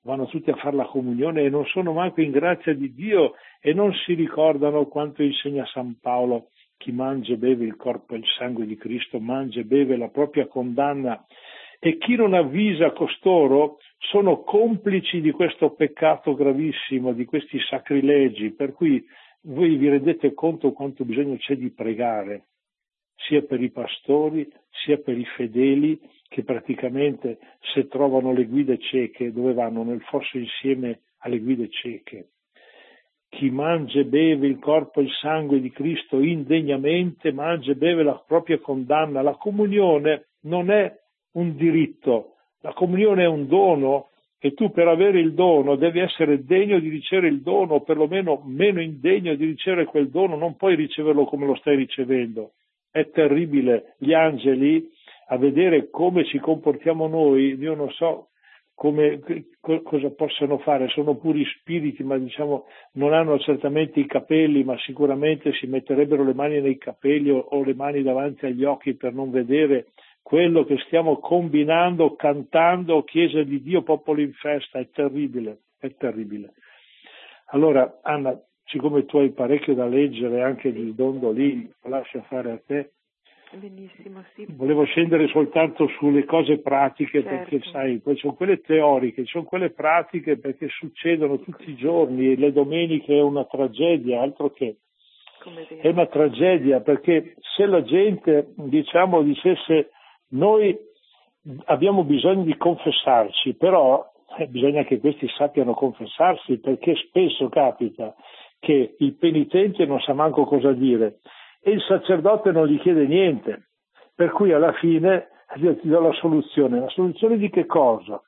vanno tutti a fare la comunione e non sono manco in grazia di Dio e non si ricordano quanto insegna San Paolo: chi mangia e beve il corpo e il sangue di Cristo mangia e beve la propria condanna, e chi non avvisa costoro sono complici di questo peccato gravissimo, di questi sacrilegi, per cui voi vi rendete conto quanto bisogno c'è di pregare, sia per i pastori, sia per i fedeli, che praticamente se trovano le guide cieche, dove vanno? Nel fosso insieme alle guide cieche. Chi mangia e beve il corpo e il sangue di Cristo indegnamente mangia e beve la propria condanna. La comunione non è un diritto, la comunione è un dono, e tu per avere il dono devi essere degno di ricevere il dono, o perlomeno meno indegno di ricevere quel dono, non puoi riceverlo come lo stai ricevendo. È terribile. Gli angeli, a vedere come ci comportiamo noi, io non so come, co- cosa possano fare, sono puri spiriti, ma diciamo non hanno certamente i capelli, ma sicuramente si metterebbero le mani nei capelli o, o le mani davanti agli occhi per non vedere quello che stiamo combinando, cantando, Chiesa di Dio, popolo in festa. È terribile, è terribile. Allora, Anna, siccome tu hai parecchio da leggere anche di Dondolì, lo lascio fare a te. Benissimo, sì. Volevo scendere soltanto sulle cose pratiche, certo. Perché sai, poi sono quelle teoriche, sono quelle pratiche perché succedono tutti i giorni, e le domeniche è una tragedia, altro che. È una tragedia, perché se la gente, diciamo, dicesse noi abbiamo bisogno di confessarci, però eh, bisogna che questi sappiano confessarsi, perché spesso capita che il penitente non sa manco cosa dire e il sacerdote non gli chiede niente, per cui alla fine io ti do la soluzione. La soluzione di che cosa?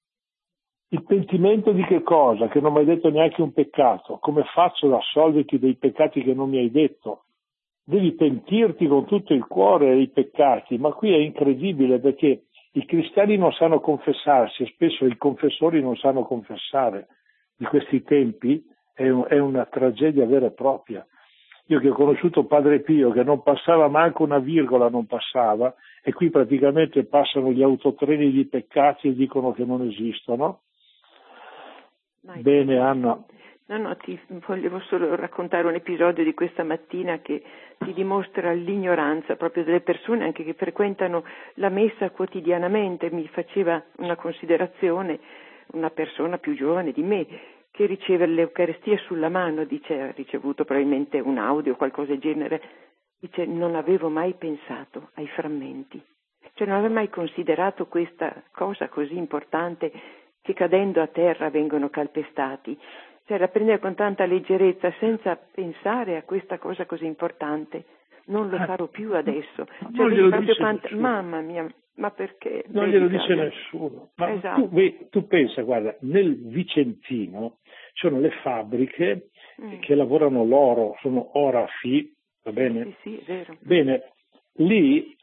Il pentimento di che cosa? Che non mi hai detto neanche un peccato. Come faccio ad assolverti dei peccati che non mi hai detto? Devi pentirti con tutto il cuore dei peccati, ma qui è incredibile perché i cristiani non sanno confessarsi e spesso i confessori non sanno confessare. Di questi tempi è, un, è una tragedia vera e propria. Io che ho conosciuto Padre Pio, che non passava manco una virgola, non passava, e qui praticamente passano gli autotreni di peccati e dicono che non esistono. Bene, Anna. No, no, ti volevo solo raccontare un episodio di questa mattina che ti dimostra l'ignoranza proprio delle persone, anche che frequentano la messa quotidianamente. Mi faceva una considerazione una persona più giovane di me che riceve l'Eucaristia sulla mano, dice, ha ricevuto probabilmente un audio o qualcosa del genere, dice non avevo mai pensato ai frammenti, cioè non avevo mai considerato questa cosa così importante che cadendo a terra vengono calpestati. Cioè la prendeva con tanta leggerezza senza pensare a questa cosa così importante. Non lo farò più adesso. Cioè, non glielo dice quanta... nessuno. Mamma mia, ma perché? Non glielo dice nessuno. Ma esatto. tu, tu pensa, guarda, nel Vicentino sono le fabbriche mm. che lavorano l'oro, sono Orafi, va bene? Sì, sì, è vero. Bene, lì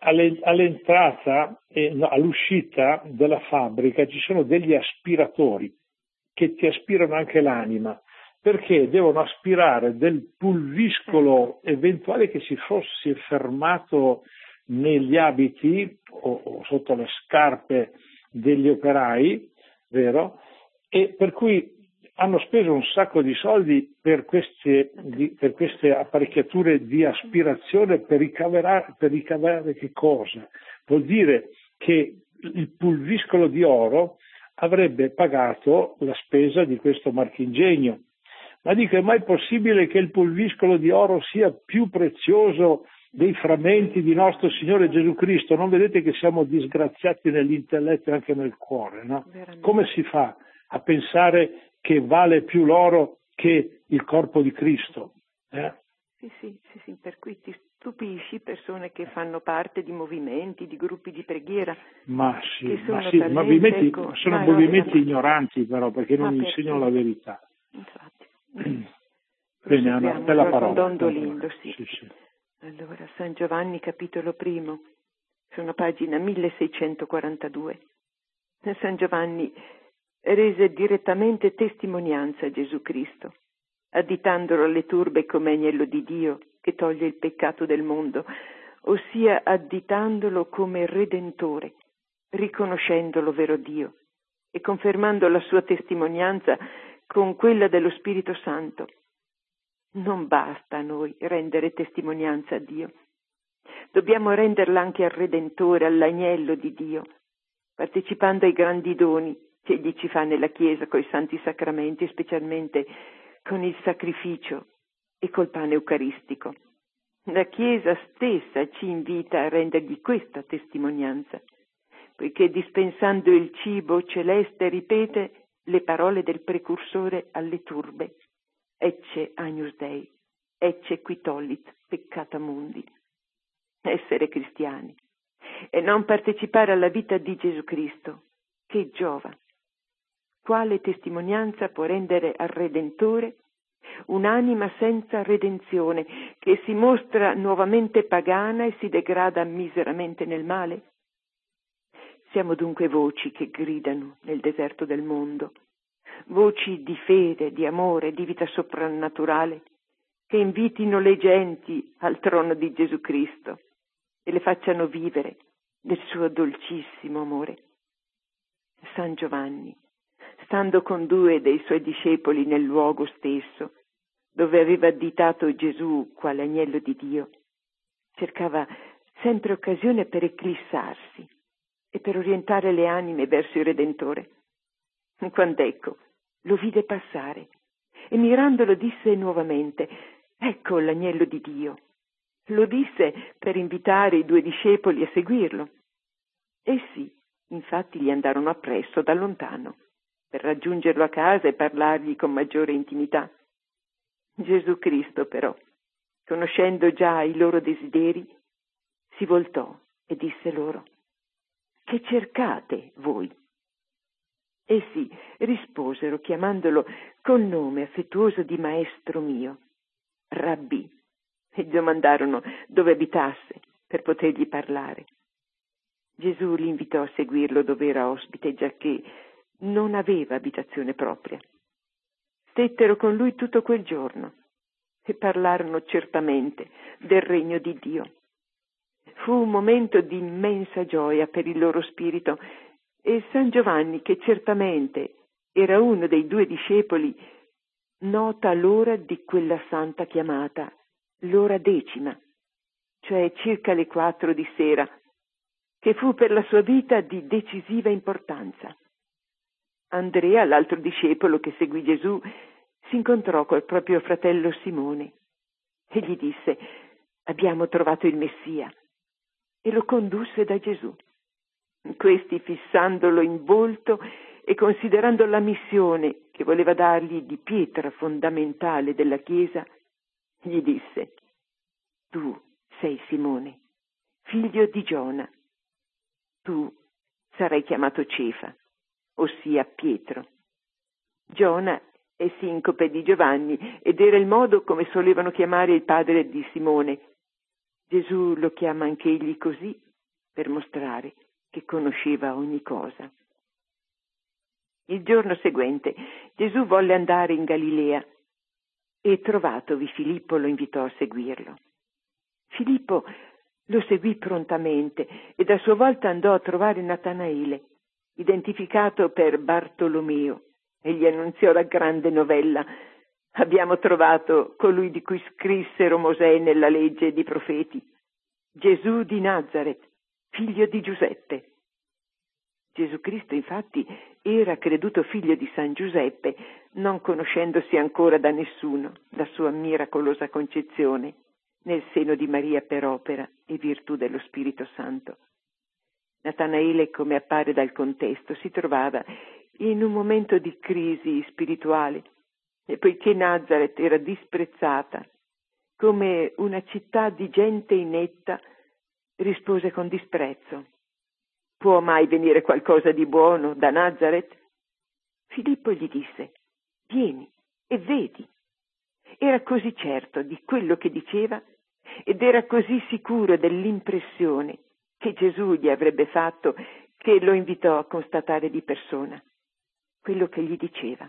all'entrata e no, all'uscita della fabbrica ci sono degli aspiratori che ti aspirano anche l'anima, perché devono aspirare del pulviscolo eventuale che si fosse fermato negli abiti o, o sotto le scarpe degli operai, vero? E per cui hanno speso un sacco di soldi per queste, di, per queste apparecchiature di aspirazione per ricavare, per ricavare che cosa? Vuol dire che il pulviscolo di oro avrebbe pagato la spesa di questo marchingegno. Ma dico, è mai possibile che il pulviscolo di oro sia più prezioso dei frammenti di nostro Signore Gesù Cristo? Non vedete che siamo disgraziati nell'intelletto e anche nel cuore, no? Come si fa a pensare che vale più l'oro che il corpo di Cristo? Eh? Sì, sì, sì, sì, per cui ti stupisci persone che fanno parte di movimenti, di gruppi di preghiera. Ma sì, che sono ma sì talmente, movimenti, ecco, sono ma movimenti no, ignoranti però, perché non ma insegnano perché? la verità. Infatti. Bene, Anna, bella allora, parola. Con Dondolindo, sì. Sì, sì. Allora, San Giovanni capitolo primo, sono pagina milleseicentoquarantadue. San Giovanni rese direttamente testimonianza a Gesù Cristo, additandolo alle turbe come agnello di Dio che toglie il peccato del mondo, ossia additandolo come Redentore, riconoscendolo vero Dio, e confermando la sua testimonianza con quella dello Spirito Santo. Non basta a noi rendere testimonianza a Dio. Dobbiamo renderla anche al Redentore, all'agnello di Dio, partecipando ai grandi doni che Egli ci fa nella Chiesa coi santi sacramenti, specialmente con il sacrificio e col pane eucaristico. La Chiesa stessa ci invita a rendergli questa testimonianza, poiché dispensando il cibo celeste ripete le parole del precursore alle turbe: Ecce Agnus Dei, ecce qui tollit peccata mundi. Essere cristiani e non partecipare alla vita di Gesù Cristo, che giova? Quale testimonianza può rendere al Redentore un'anima senza redenzione, che si mostra nuovamente pagana e si degrada miseramente nel male? Siamo dunque voci che gridano nel deserto del mondo, voci di fede, di amore, di vita soprannaturale, che invitino le genti al trono di Gesù Cristo e le facciano vivere del suo dolcissimo amore. San Giovanni, stando con due dei suoi discepoli nel luogo stesso dove aveva additato Gesù quale agnello di Dio, cercava sempre occasione per eclissarsi e per orientare le anime verso il Redentore. Quand'ecco lo vide passare e mirandolo disse nuovamente: ecco l'agnello di Dio. Lo disse per invitare i due discepoli a seguirlo. Essi infatti gli andarono appresso da lontano per raggiungerlo a casa e parlargli con maggiore intimità. Gesù Cristo però, conoscendo già i loro desideri, si voltò e disse loro: che cercate voi? Essi risposero chiamandolo col nome affettuoso di Maestro mio, Rabbì, e gli domandarono dove abitasse per potergli parlare. Gesù li invitò a seguirlo dove era ospite, giacché non aveva abitazione propria. Stettero con lui tutto quel giorno e parlarono certamente del regno di Dio. Fu un momento di immensa gioia per il loro spirito e San Giovanni, che certamente era uno dei due discepoli, nota l'ora di quella santa chiamata, l'ora decima, cioè circa le quattro di sera, che fu per la sua vita di decisiva importanza. Andrea, l'altro discepolo che seguì Gesù, si incontrò col proprio fratello Simone e gli disse: abbiamo trovato il Messia, e lo condusse da Gesù. Questi, fissandolo in volto e considerando la missione che voleva dargli di pietra fondamentale della Chiesa, gli disse: tu sei Simone, figlio di Giona. Tu sarai chiamato Cefa, ossia Pietro. Giona è sincope di Giovanni ed era il modo come solevano chiamare il padre di Simone. Gesù lo chiama anche egli così per mostrare che conosceva ogni cosa. Il giorno seguente Gesù volle andare in Galilea e trovatovi Filippo lo invitò a seguirlo. Filippo lo seguì prontamente ed a sua volta andò a trovare Natanaele, identificato per Bartolomeo, e gli annunziò la grande novella: abbiamo trovato colui di cui scrissero Mosè nella legge ed i profeti, Gesù di Nazaret, figlio di Giuseppe. Gesù Cristo infatti era creduto figlio di San Giuseppe, non conoscendosi ancora da nessuno la sua miracolosa concezione nel seno di Maria per opera e virtù dello Spirito Santo. Natanaele, come appare dal contesto, si trovava in un momento di crisi spirituale e poiché Nazaret era disprezzata come una città di gente inetta, rispose con disprezzo: può mai venire qualcosa di buono da Nazaret? Filippo gli disse: vieni e vedi. Era così certo di quello che diceva ed era così sicuro dell'impressione che Gesù gli avrebbe fatto che lo invitò a constatare di persona quello che gli diceva.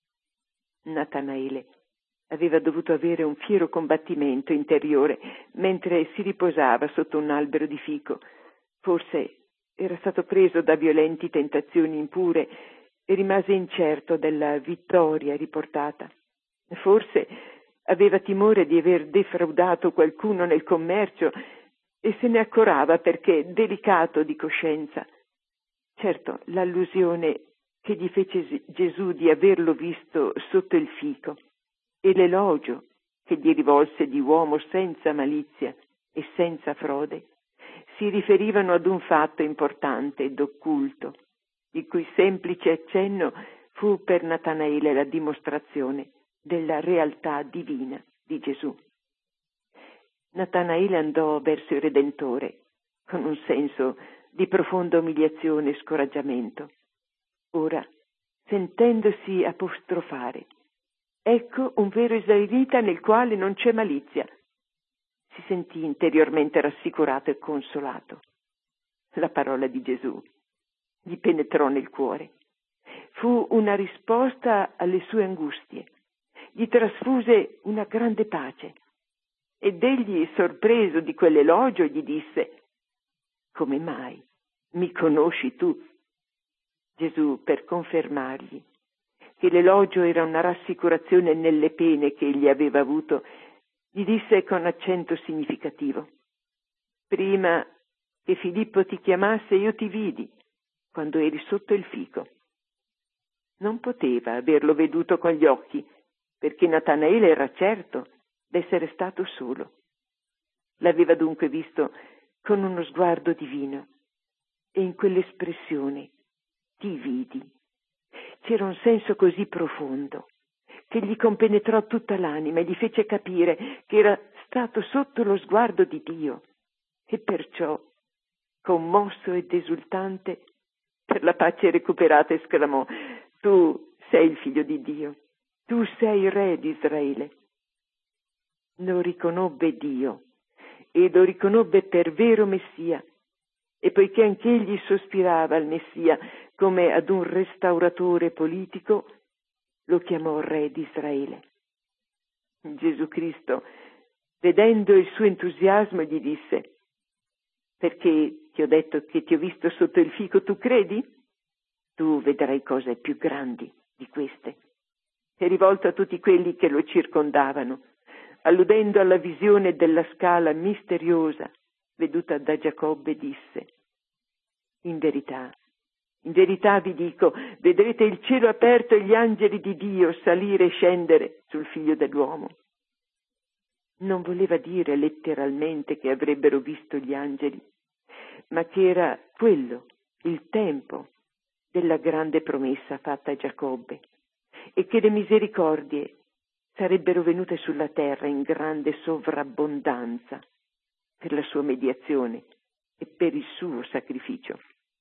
Natanaele aveva dovuto avere un fiero combattimento interiore mentre si riposava sotto un albero di fico. Forse era stato preso da violenti tentazioni impure e rimase incerto della vittoria riportata. Forse aveva timore di aver defraudato qualcuno nel commercio e se ne accorava perché delicato di coscienza. Certo, l'allusione che gli fece Gesù di averlo visto sotto il fico e l'elogio che gli rivolse di uomo senza malizia e senza frode si riferivano ad un fatto importante ed occulto, il cui semplice accenno fu per Natanaele la dimostrazione della realtà divina di Gesù. Natanaele andò verso il Redentore con un senso di profonda umiliazione e scoraggiamento. Ora, sentendosi apostrofare, ecco un vero israelita nel quale non c'è malizia, si sentì interiormente rassicurato e consolato. La parola di Gesù gli penetrò nel cuore. Fu una risposta alle sue angustie, gli trasfuse una grande pace ed egli, sorpreso di quell'elogio, gli disse: «Come mai mi conosci tu?» Gesù, per confermargli che l'elogio era una rassicurazione nelle pene che egli aveva avuto, gli disse con accento significativo: «Prima che Filippo ti chiamasse io ti vidi quando eri sotto il fico». Non poteva averlo veduto con gli occhi, perché Natanaele era certo d'essere stato solo. L'aveva dunque visto con uno sguardo divino e in quell'espressione «ti vidi» c'era un senso così profondo che gli compenetrò tutta l'anima e gli fece capire che era stato sotto lo sguardo di Dio e perciò, commosso ed esultante, per la pace recuperata esclamò: «Tu sei il figlio di Dio, tu sei il re di Israele». Lo riconobbe Dio e lo riconobbe per vero Messia, e poiché anch'egli sospirava al Messia come ad un restauratore politico, lo chiamò re di Israele. Gesù Cristo, vedendo il suo entusiasmo, gli disse: «Perché ti ho detto che ti ho visto sotto il fico, tu credi? Tu vedrai cose più grandi di queste». E rivolto a tutti quelli che lo circondavano, alludendo alla visione della scala misteriosa veduta da Giacobbe, disse: «In verità, in verità vi dico, vedrete il cielo aperto e gli angeli di Dio salire e scendere sul Figlio dell'uomo». Non voleva dire letteralmente che avrebbero visto gli angeli, ma che era quello il tempo della grande promessa fatta a Giacobbe e che le misericordie sarebbero venute sulla terra in grande sovrabbondanza per la sua mediazione e per il suo sacrificio.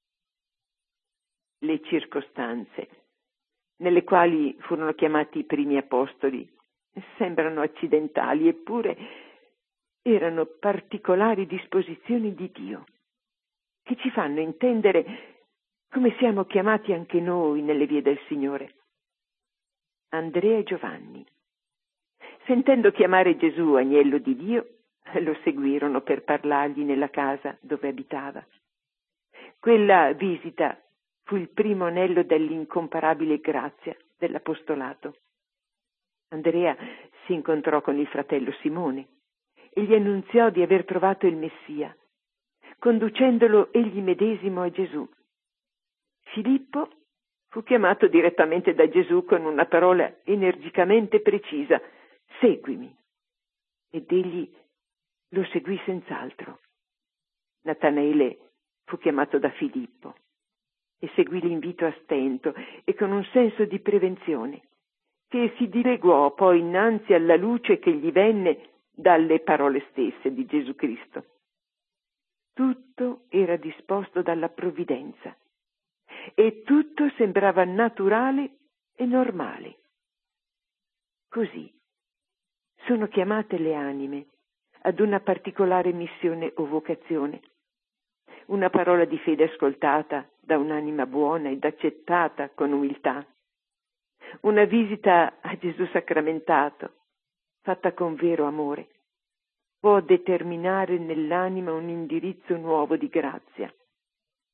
Le circostanze nelle quali furono chiamati i primi apostoli sembrano accidentali, eppure erano particolari disposizioni di Dio che ci fanno intendere come siamo chiamati anche noi nelle vie del Signore. Andrea e Giovanni, sentendo chiamare Gesù agnello di Dio, lo seguirono per parlargli nella casa dove abitava. Quella visita fu il primo anello dell'incomparabile grazia dell'apostolato. Andrea si incontrò con il fratello Simone e gli annunziò di aver trovato il Messia, conducendolo egli medesimo a Gesù. Filippo fu chiamato direttamente da Gesù con una parola energicamente precisa: «Seguimi». Ed egli lo seguì senz'altro. Natanaele fu chiamato da Filippo e seguì l'invito a stento e con un senso di prevenzione, che si dileguò poi innanzi alla luce che gli venne dalle parole stesse di Gesù Cristo. Tutto era disposto dalla provvidenza e tutto sembrava naturale e normale. Così sono chiamate le anime ad una particolare missione o vocazione. Una parola di fede ascoltata da un'anima buona ed accettata con umiltà. Una visita a Gesù sacramentato, fatta con vero amore, può determinare nell'anima un indirizzo nuovo di grazia.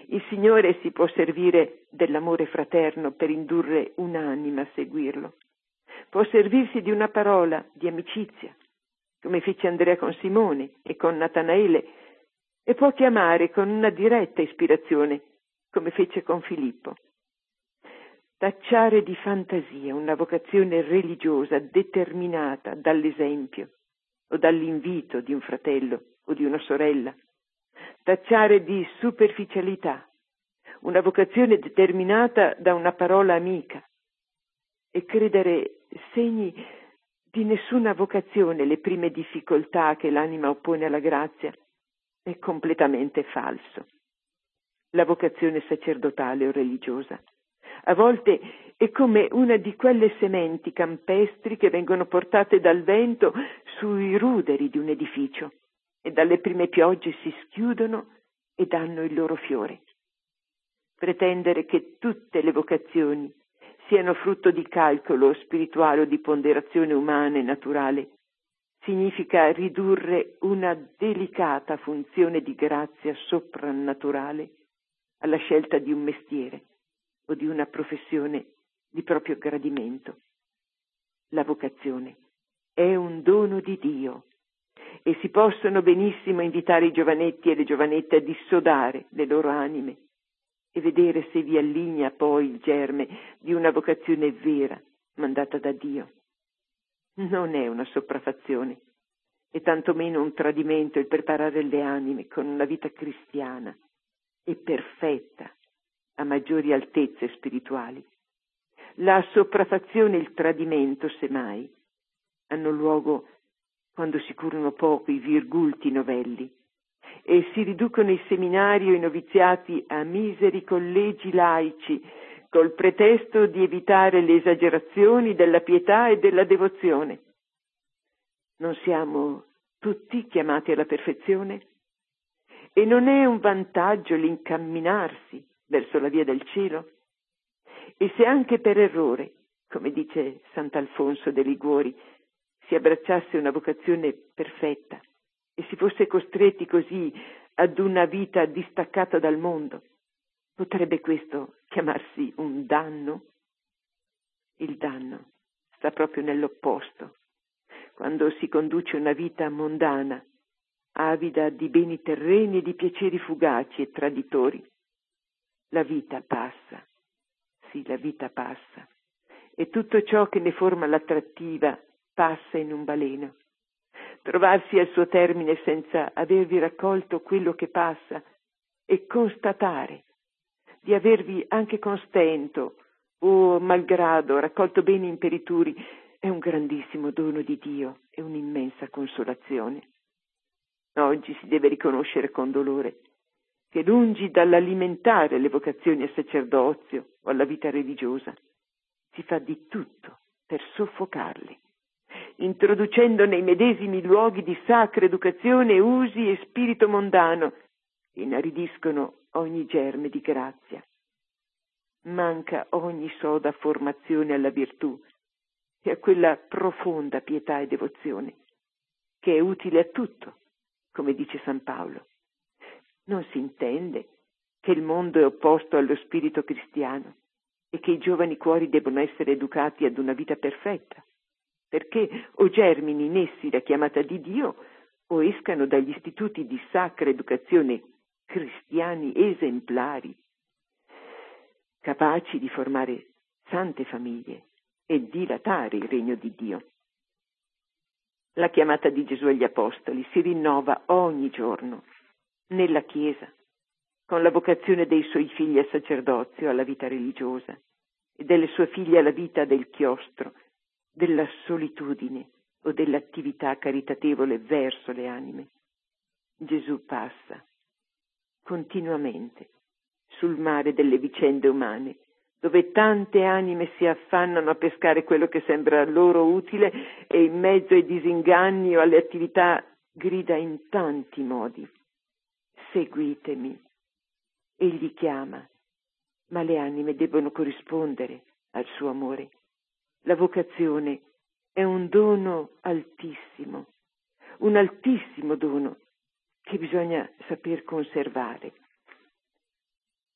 Il Signore si può servire dell'amore fraterno per indurre un'anima a seguirlo. Può servirsi di una parola di amicizia, come fece Andrea con Simone e con Natanaele, e può chiamare con una diretta ispirazione, come fece con Filippo. Tacciare di fantasia una vocazione religiosa determinata dall'esempio o dall'invito di un fratello o di una sorella. Tacciare di superficialità una vocazione determinata da una parola amica e credere segni di nessuna vocazione le prime difficoltà che l'anima oppone alla grazia è completamente falso. La vocazione sacerdotale o religiosa a volte è come una di quelle sementi campestri che vengono portate dal vento sui ruderi di un edificio e dalle prime piogge si schiudono e danno il loro fiore. Pretendere che tutte le vocazioni siano frutto di calcolo spirituale o di ponderazione umana e naturale significa ridurre una delicata funzione di grazia soprannaturale alla scelta di un mestiere o di una professione di proprio gradimento. La vocazione è un dono di Dio e si possono benissimo invitare i giovanetti e le giovanette a dissodare le loro anime e vedere se vi allinea poi il germe di una vocazione vera mandata da Dio. Non è una sopraffazione e tantomeno un tradimento il preparare le anime con una vita cristiana e perfetta a maggiori altezze spirituali. La sopraffazione e il tradimento, semmai, hanno luogo quando si curano poco i virgulti novelli e si riducono i seminari o i noviziati a miseri collegi laici col pretesto di evitare le esagerazioni della pietà e della devozione. Non siamo tutti chiamati alla perfezione? E non è un vantaggio l'incamminarsi verso la via del cielo? E se anche per errore, come dice Sant'Alfonso de' Liguori, si abbracciasse una vocazione perfetta e si fosse costretti così ad una vita distaccata dal mondo, potrebbe questo chiamarsi un danno? Il danno sta proprio nell'opposto, quando si conduce una vita mondana, avida di beni terreni e di piaceri fugaci e traditori. La vita passa, sì, la vita passa, e tutto ciò che ne forma l'attrattiva passa in un baleno. Trovarsi al suo termine senza avervi raccolto quello che passa e constatare di avervi anche con stento o malgrado raccolto beni imperituri è un grandissimo dono di Dio e un'immensa consolazione. Oggi si deve riconoscere con dolore che lungi dall'alimentare le vocazioni al sacerdozio o alla vita religiosa, si fa di tutto per soffocarle, introducendo nei medesimi luoghi di sacra educazione usi e spirito mondano che inaridiscono ogni germe di grazia. Manca ogni soda formazione alla virtù e a quella profonda pietà e devozione che è utile a tutto, come dice San Paolo. Non si intende che il mondo è opposto allo spirito cristiano e che i giovani cuori debbono essere educati ad una vita perfetta, perché o germini in essi la chiamata di Dio o escano dagli istituti di sacra educazione cristiani esemplari, capaci di formare sante famiglie e dilatare il regno di Dio. La chiamata di Gesù agli Apostoli si rinnova ogni giorno nella Chiesa, con la vocazione dei suoi figli al sacerdozio, alla vita religiosa, e delle sue figlie alla vita del chiostro, della solitudine o dell'attività caritatevole verso le anime. Gesù passa continuamente sul mare delle vicende umane, dove tante anime si affannano a pescare quello che sembra loro utile e in mezzo ai disinganni o alle attività grida in tanti modi: seguitemi. Egli chiama, ma le anime debbono corrispondere al suo amore. La vocazione è un dono altissimo, un altissimo dono che bisogna saper conservare.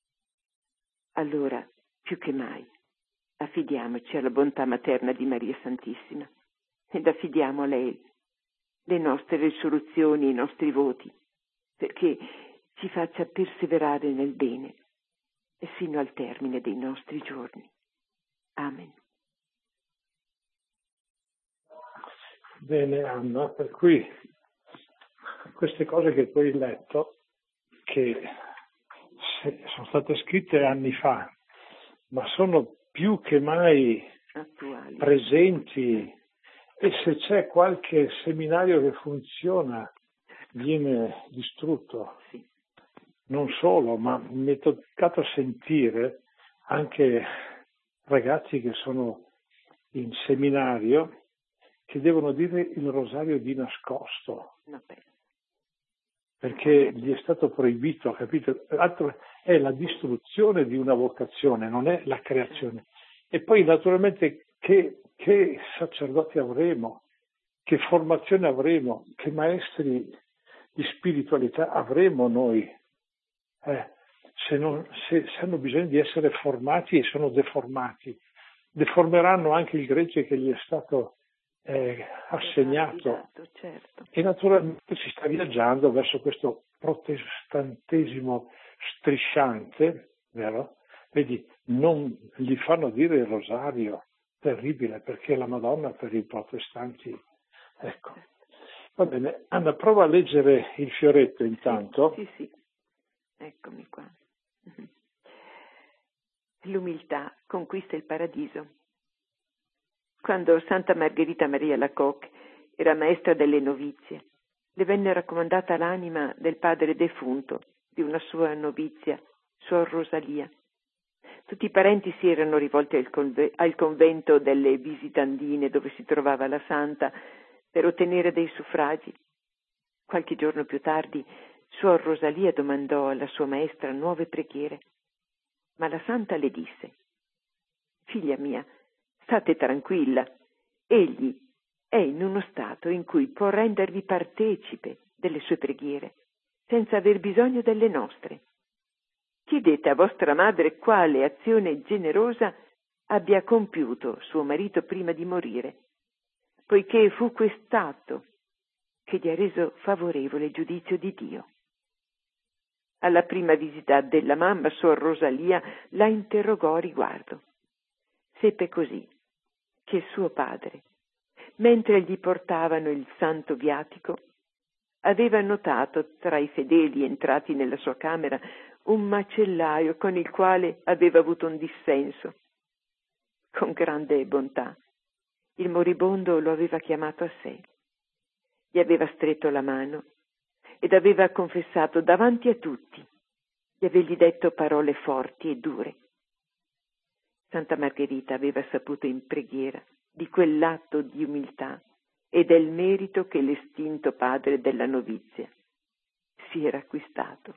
allora, più che mai, affidiamoci alla bontà materna di Maria Santissima ed affidiamo a lei le nostre risoluzioni, i nostri voti, perché ci faccia perseverare nel bene e fino al termine dei nostri giorni. Amen. Bene, Anna, per cui queste cose che tu hai letto, che sono state scritte anni fa, ma sono più che mai attuali, presenti, e se c'è qualche seminario che funziona viene distrutto. Sì. Non solo, ma mi è toccato sentire anche ragazzi che sono in seminario che devono dire il rosario di nascosto, No, perché gli è stato proibito, capito? Altro è la distruzione di una vocazione, non è la creazione. E poi naturalmente che, che sacerdoti avremo, che formazione avremo, che maestri di spiritualità avremo noi, eh, se, non, se, se hanno bisogno di essere formati e sono deformati. Deformeranno anche il gregge che gli è stato eh, assegnato. Certo. E naturalmente si sta viaggiando verso questo protestantesimo strisciante, vero? Vedi, non gli fanno dire il rosario, terribile, perché la Madonna per i protestanti, ecco. Va bene, Anna, prova a leggere il fioretto intanto. Sì, sì, sì. Eccomi qua. L'umiltà conquista il paradiso. Quando Santa Margherita Maria Lacoque era maestra delle novizie, le venne raccomandata l'anima del padre defunto di una sua novizia, Suor Rosalia. Tutti i parenti si erano rivolti al, conve- al convento delle Visitandine dove si trovava la santa per ottenere dei suffragi. Qualche giorno più tardi, Suor Rosalia domandò alla sua maestra nuove preghiere, ma la santa le disse: «Figlia mia, state tranquilla, egli è in uno stato in cui può rendervi partecipe delle sue preghiere, senza aver bisogno delle nostre. Chiedete a vostra madre quale azione generosa abbia compiuto suo marito prima di morire, poiché fu quest'atto che gli ha reso favorevole il giudizio di Dio». Alla prima visita della mamma, Suor Rosalia la interrogò a riguardo. Seppe così che il suo padre, mentre gli portavano il santo viatico, aveva notato tra i fedeli entrati nella sua camera un macellaio con il quale aveva avuto un dissenso. Con grande bontà, il moribondo lo aveva chiamato a sé, gli aveva stretto la mano ed aveva confessato davanti a tutti di avergli detto parole forti e dure. Santa Margherita aveva saputo in preghiera di quell'atto di umiltà e del merito che l'estinto padre della novizia si era acquistato.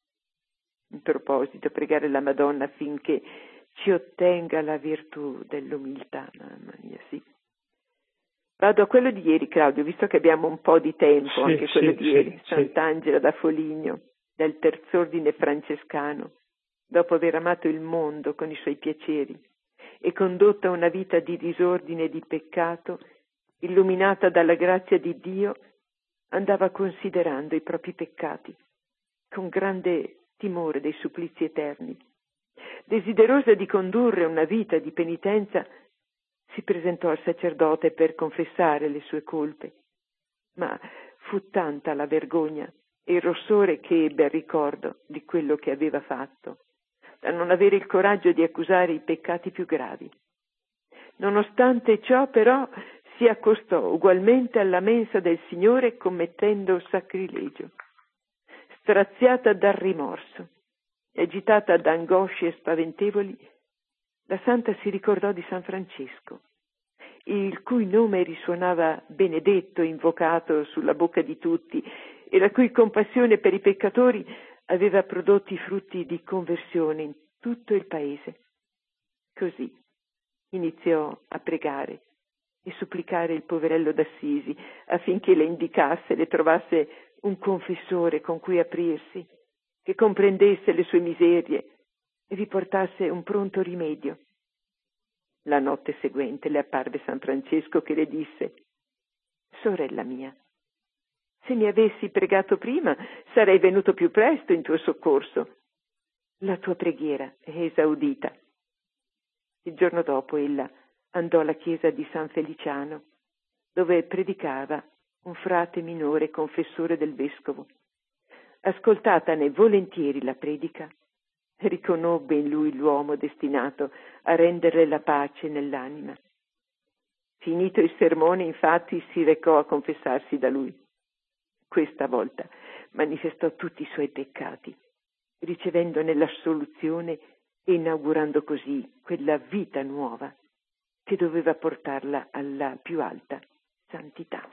In proposito, pregare la Madonna affinché ci ottenga la virtù dell'umiltà, mamma mia, sì. Vado a quello di ieri, Claudio, visto che abbiamo un po' di tempo, sì, anche quello sì, di ieri, sì, Sant'Angela sì. da Foligno, del terz'ordine francescano, dopo aver amato il mondo con i suoi piaceri e condotta una vita di disordine e di peccato, illuminata dalla grazia di Dio, andava considerando i propri peccati con grande timore dei supplizi eterni. Desiderosa di condurre una vita di penitenza, si presentò al sacerdote per confessare le sue colpe, ma fu tanta la vergogna e il rossore che ebbe al ricordo di quello che aveva fatto, da non avere il coraggio di accusare i peccati più gravi. Nonostante ciò, però, si accostò ugualmente alla mensa del Signore commettendo sacrilegio. Straziata dal rimorso e agitata da angosce spaventevoli, la santa si ricordò di San Francesco, il cui nome risuonava benedetto, invocato sulla bocca di tutti, e la cui compassione per i peccatori aveva prodotto i frutti di conversione in tutto il paese. Così iniziò a pregare e supplicare il poverello d'Assisi affinché le indicasse, le trovasse un confessore con cui aprirsi, che comprendesse le sue miserie e vi portasse un pronto rimedio. La notte seguente le apparve San Francesco che le disse: «Sorella mia, se mi avessi pregato prima, sarei venuto più presto in tuo soccorso. La tua preghiera è esaudita». Il giorno dopo ella andò alla chiesa di San Feliciano, dove predicava un frate minore confessore del vescovo. Ascoltatane volentieri la predica, riconobbe in lui l'uomo destinato a renderle la pace nell'anima. Finito il sermone, infatti, si recò a confessarsi da lui. Questa volta manifestò tutti i suoi peccati, ricevendone l'assoluzione e inaugurando così quella vita nuova che doveva portarla alla più alta santità.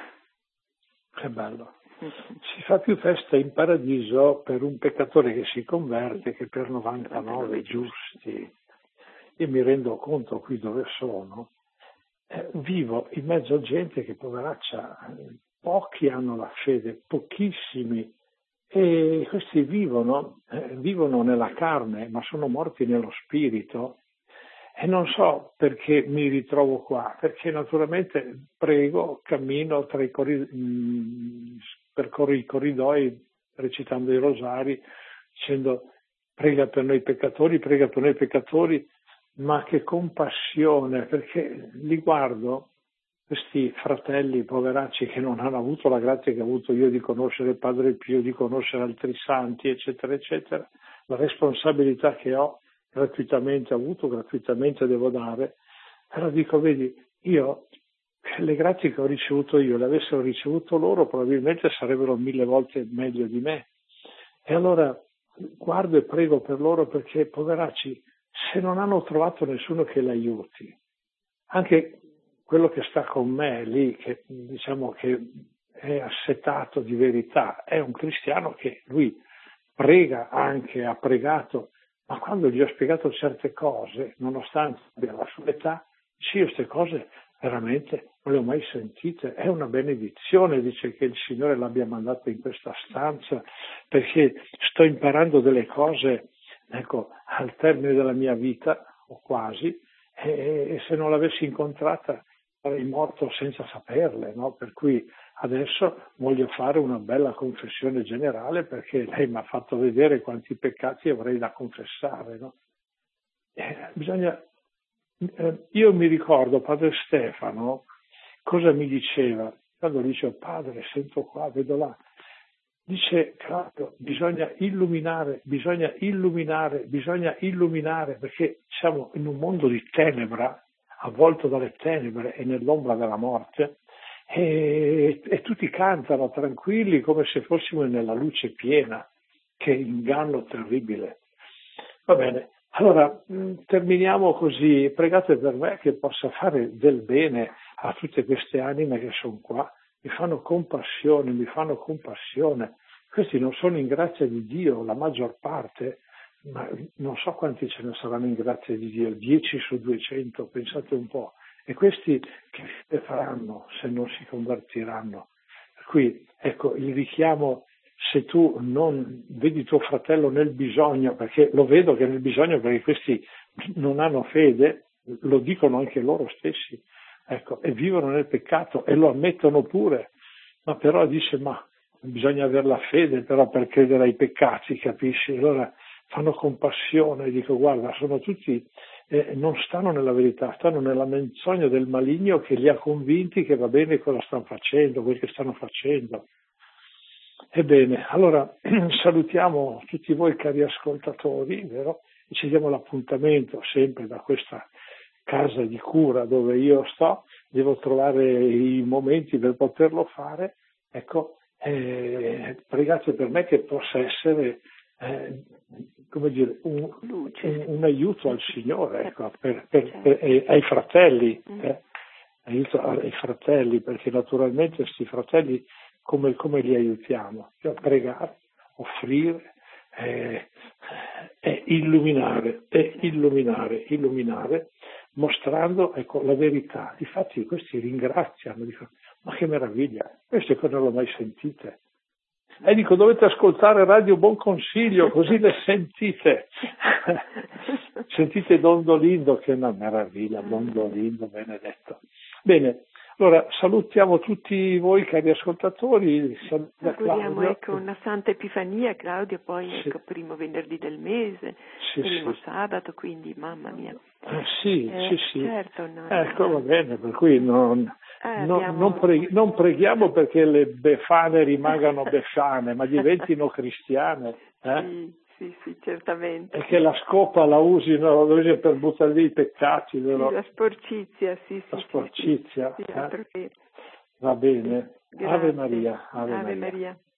Che bello. Si fa più festa in paradiso per un peccatore che si converte che per novantanove giusti. Io mi rendo conto qui dove sono, eh, vivo in mezzo a gente che, poveraccia, pochi hanno la fede, pochissimi, e questi vivono, eh, vivono nella carne, ma sono morti nello spirito. E non so perché mi ritrovo qua, perché naturalmente prego, cammino tra i corridoi, mh, percorro i corridoi recitando i rosari, dicendo prega per noi peccatori, prega per noi peccatori, ma che compassione, perché li guardo, questi fratelli poveracci che non hanno avuto la grazia che ho avuto io di conoscere Padre Pio, di conoscere altri santi, eccetera, eccetera, la responsabilità che ho gratuitamente avuto, gratuitamente devo dare, però dico, vedi, io le grazie che ho ricevuto io, le avessero ricevuto loro, probabilmente sarebbero mille volte meglio di me. E allora guardo e prego per loro, perché poveracci, se non hanno trovato nessuno che li aiuti, anche quello che sta con me lì, che diciamo che è assetato di verità, è un cristiano che lui prega anche, ha pregato, ma quando gli ho spiegato certe cose, nonostante abbia la sua età, dice, io queste cose veramente non le ho mai sentite, è una benedizione, dice, che il Signore l'abbia mandato in questa stanza, perché sto imparando delle cose, ecco, al termine della mia vita, o quasi, e, e se non l'avessi incontrata sarei morto senza saperle, no? Per cui adesso voglio fare una bella confessione generale, perché lei mi ha fatto vedere quanti peccati avrei da confessare, no? Eh, bisogna, eh, io mi ricordo Padre Stefano cosa mi diceva quando dicevo padre, sento qua, vedo là, dice Claudio, bisogna illuminare, bisogna illuminare, bisogna illuminare, perché siamo in un mondo di tenebra, avvolto dalle tenebre e nell'ombra della morte, e, e tutti cantano tranquilli come se fossimo nella luce piena. Che inganno terribile. Va bene, allora mh, terminiamo così. Pregate per me che possa fare del bene a tutte queste anime che sono qua, mi fanno compassione, mi fanno compassione. Questi non sono in grazia di Dio, la maggior parte, ma non so quanti ce ne saranno in grazia di Dio, dieci su duecento, pensate un po'. E questi che fine faranno se non si convertiranno? Per cui, ecco, il richiamo, se tu non vedi tuo fratello nel bisogno, perché lo vedo che è nel bisogno, perché questi non hanno fede, lo dicono anche loro stessi, ecco, e vivono nel peccato e lo ammettono pure, ma però dice, ma bisogna avere la fede però per credere ai peccati, capisci? Allora fanno compassione, dico guarda, sono tutti, eh, non stanno nella verità, stanno nella menzogna del maligno che li ha convinti che va bene cosa stanno facendo, quel che stanno facendo. Ebbene, allora salutiamo tutti voi cari ascoltatori, vero? E ci diamo l'appuntamento sempre da questa casa di cura dove io sto, devo trovare i momenti per poterlo fare, ecco, eh, pregate per me che possa essere eh, come dire, un, un, un aiuto al Signore, ecco, per, per, per, eh, ai fratelli, eh, aiuto ai fratelli, perché naturalmente questi fratelli come, come li aiutiamo? Cioè, pregare, offrire, eh, e illuminare, e illuminare, illuminare, mostrando, ecco, la verità. Infatti questi ringraziano, dicono, ma che meraviglia, queste cose non le ho mai sentite. E dico, dovete ascoltare Radio Buon Consiglio, così le sentite. Sentite Dondolindo, che è una meraviglia, Dondolindo, benedetto. Bene, allora salutiamo tutti voi cari ascoltatori. Auguriamo ecco una Santa Epifania, Claudio, poi sì. ecco primo venerdì del mese, sì, primo sì. sabato, quindi mamma mia. Eh, sì, eh, sì, sì. Certo, no, ecco, no. va bene, per cui non, eh, non, abbiamo... non, preghi, non preghiamo perché le befane rimangano befane, ma diventino cristiane. Eh? Sì, sì, sì, certamente. E che la scopa la usino, la usino per buttare via i peccati. Sì, la sporcizia, sì, sì. La sporcizia. Sì, sì, eh? sì, Va bene. Grazie. Ave Maria. Ave, Ave Maria. Maria.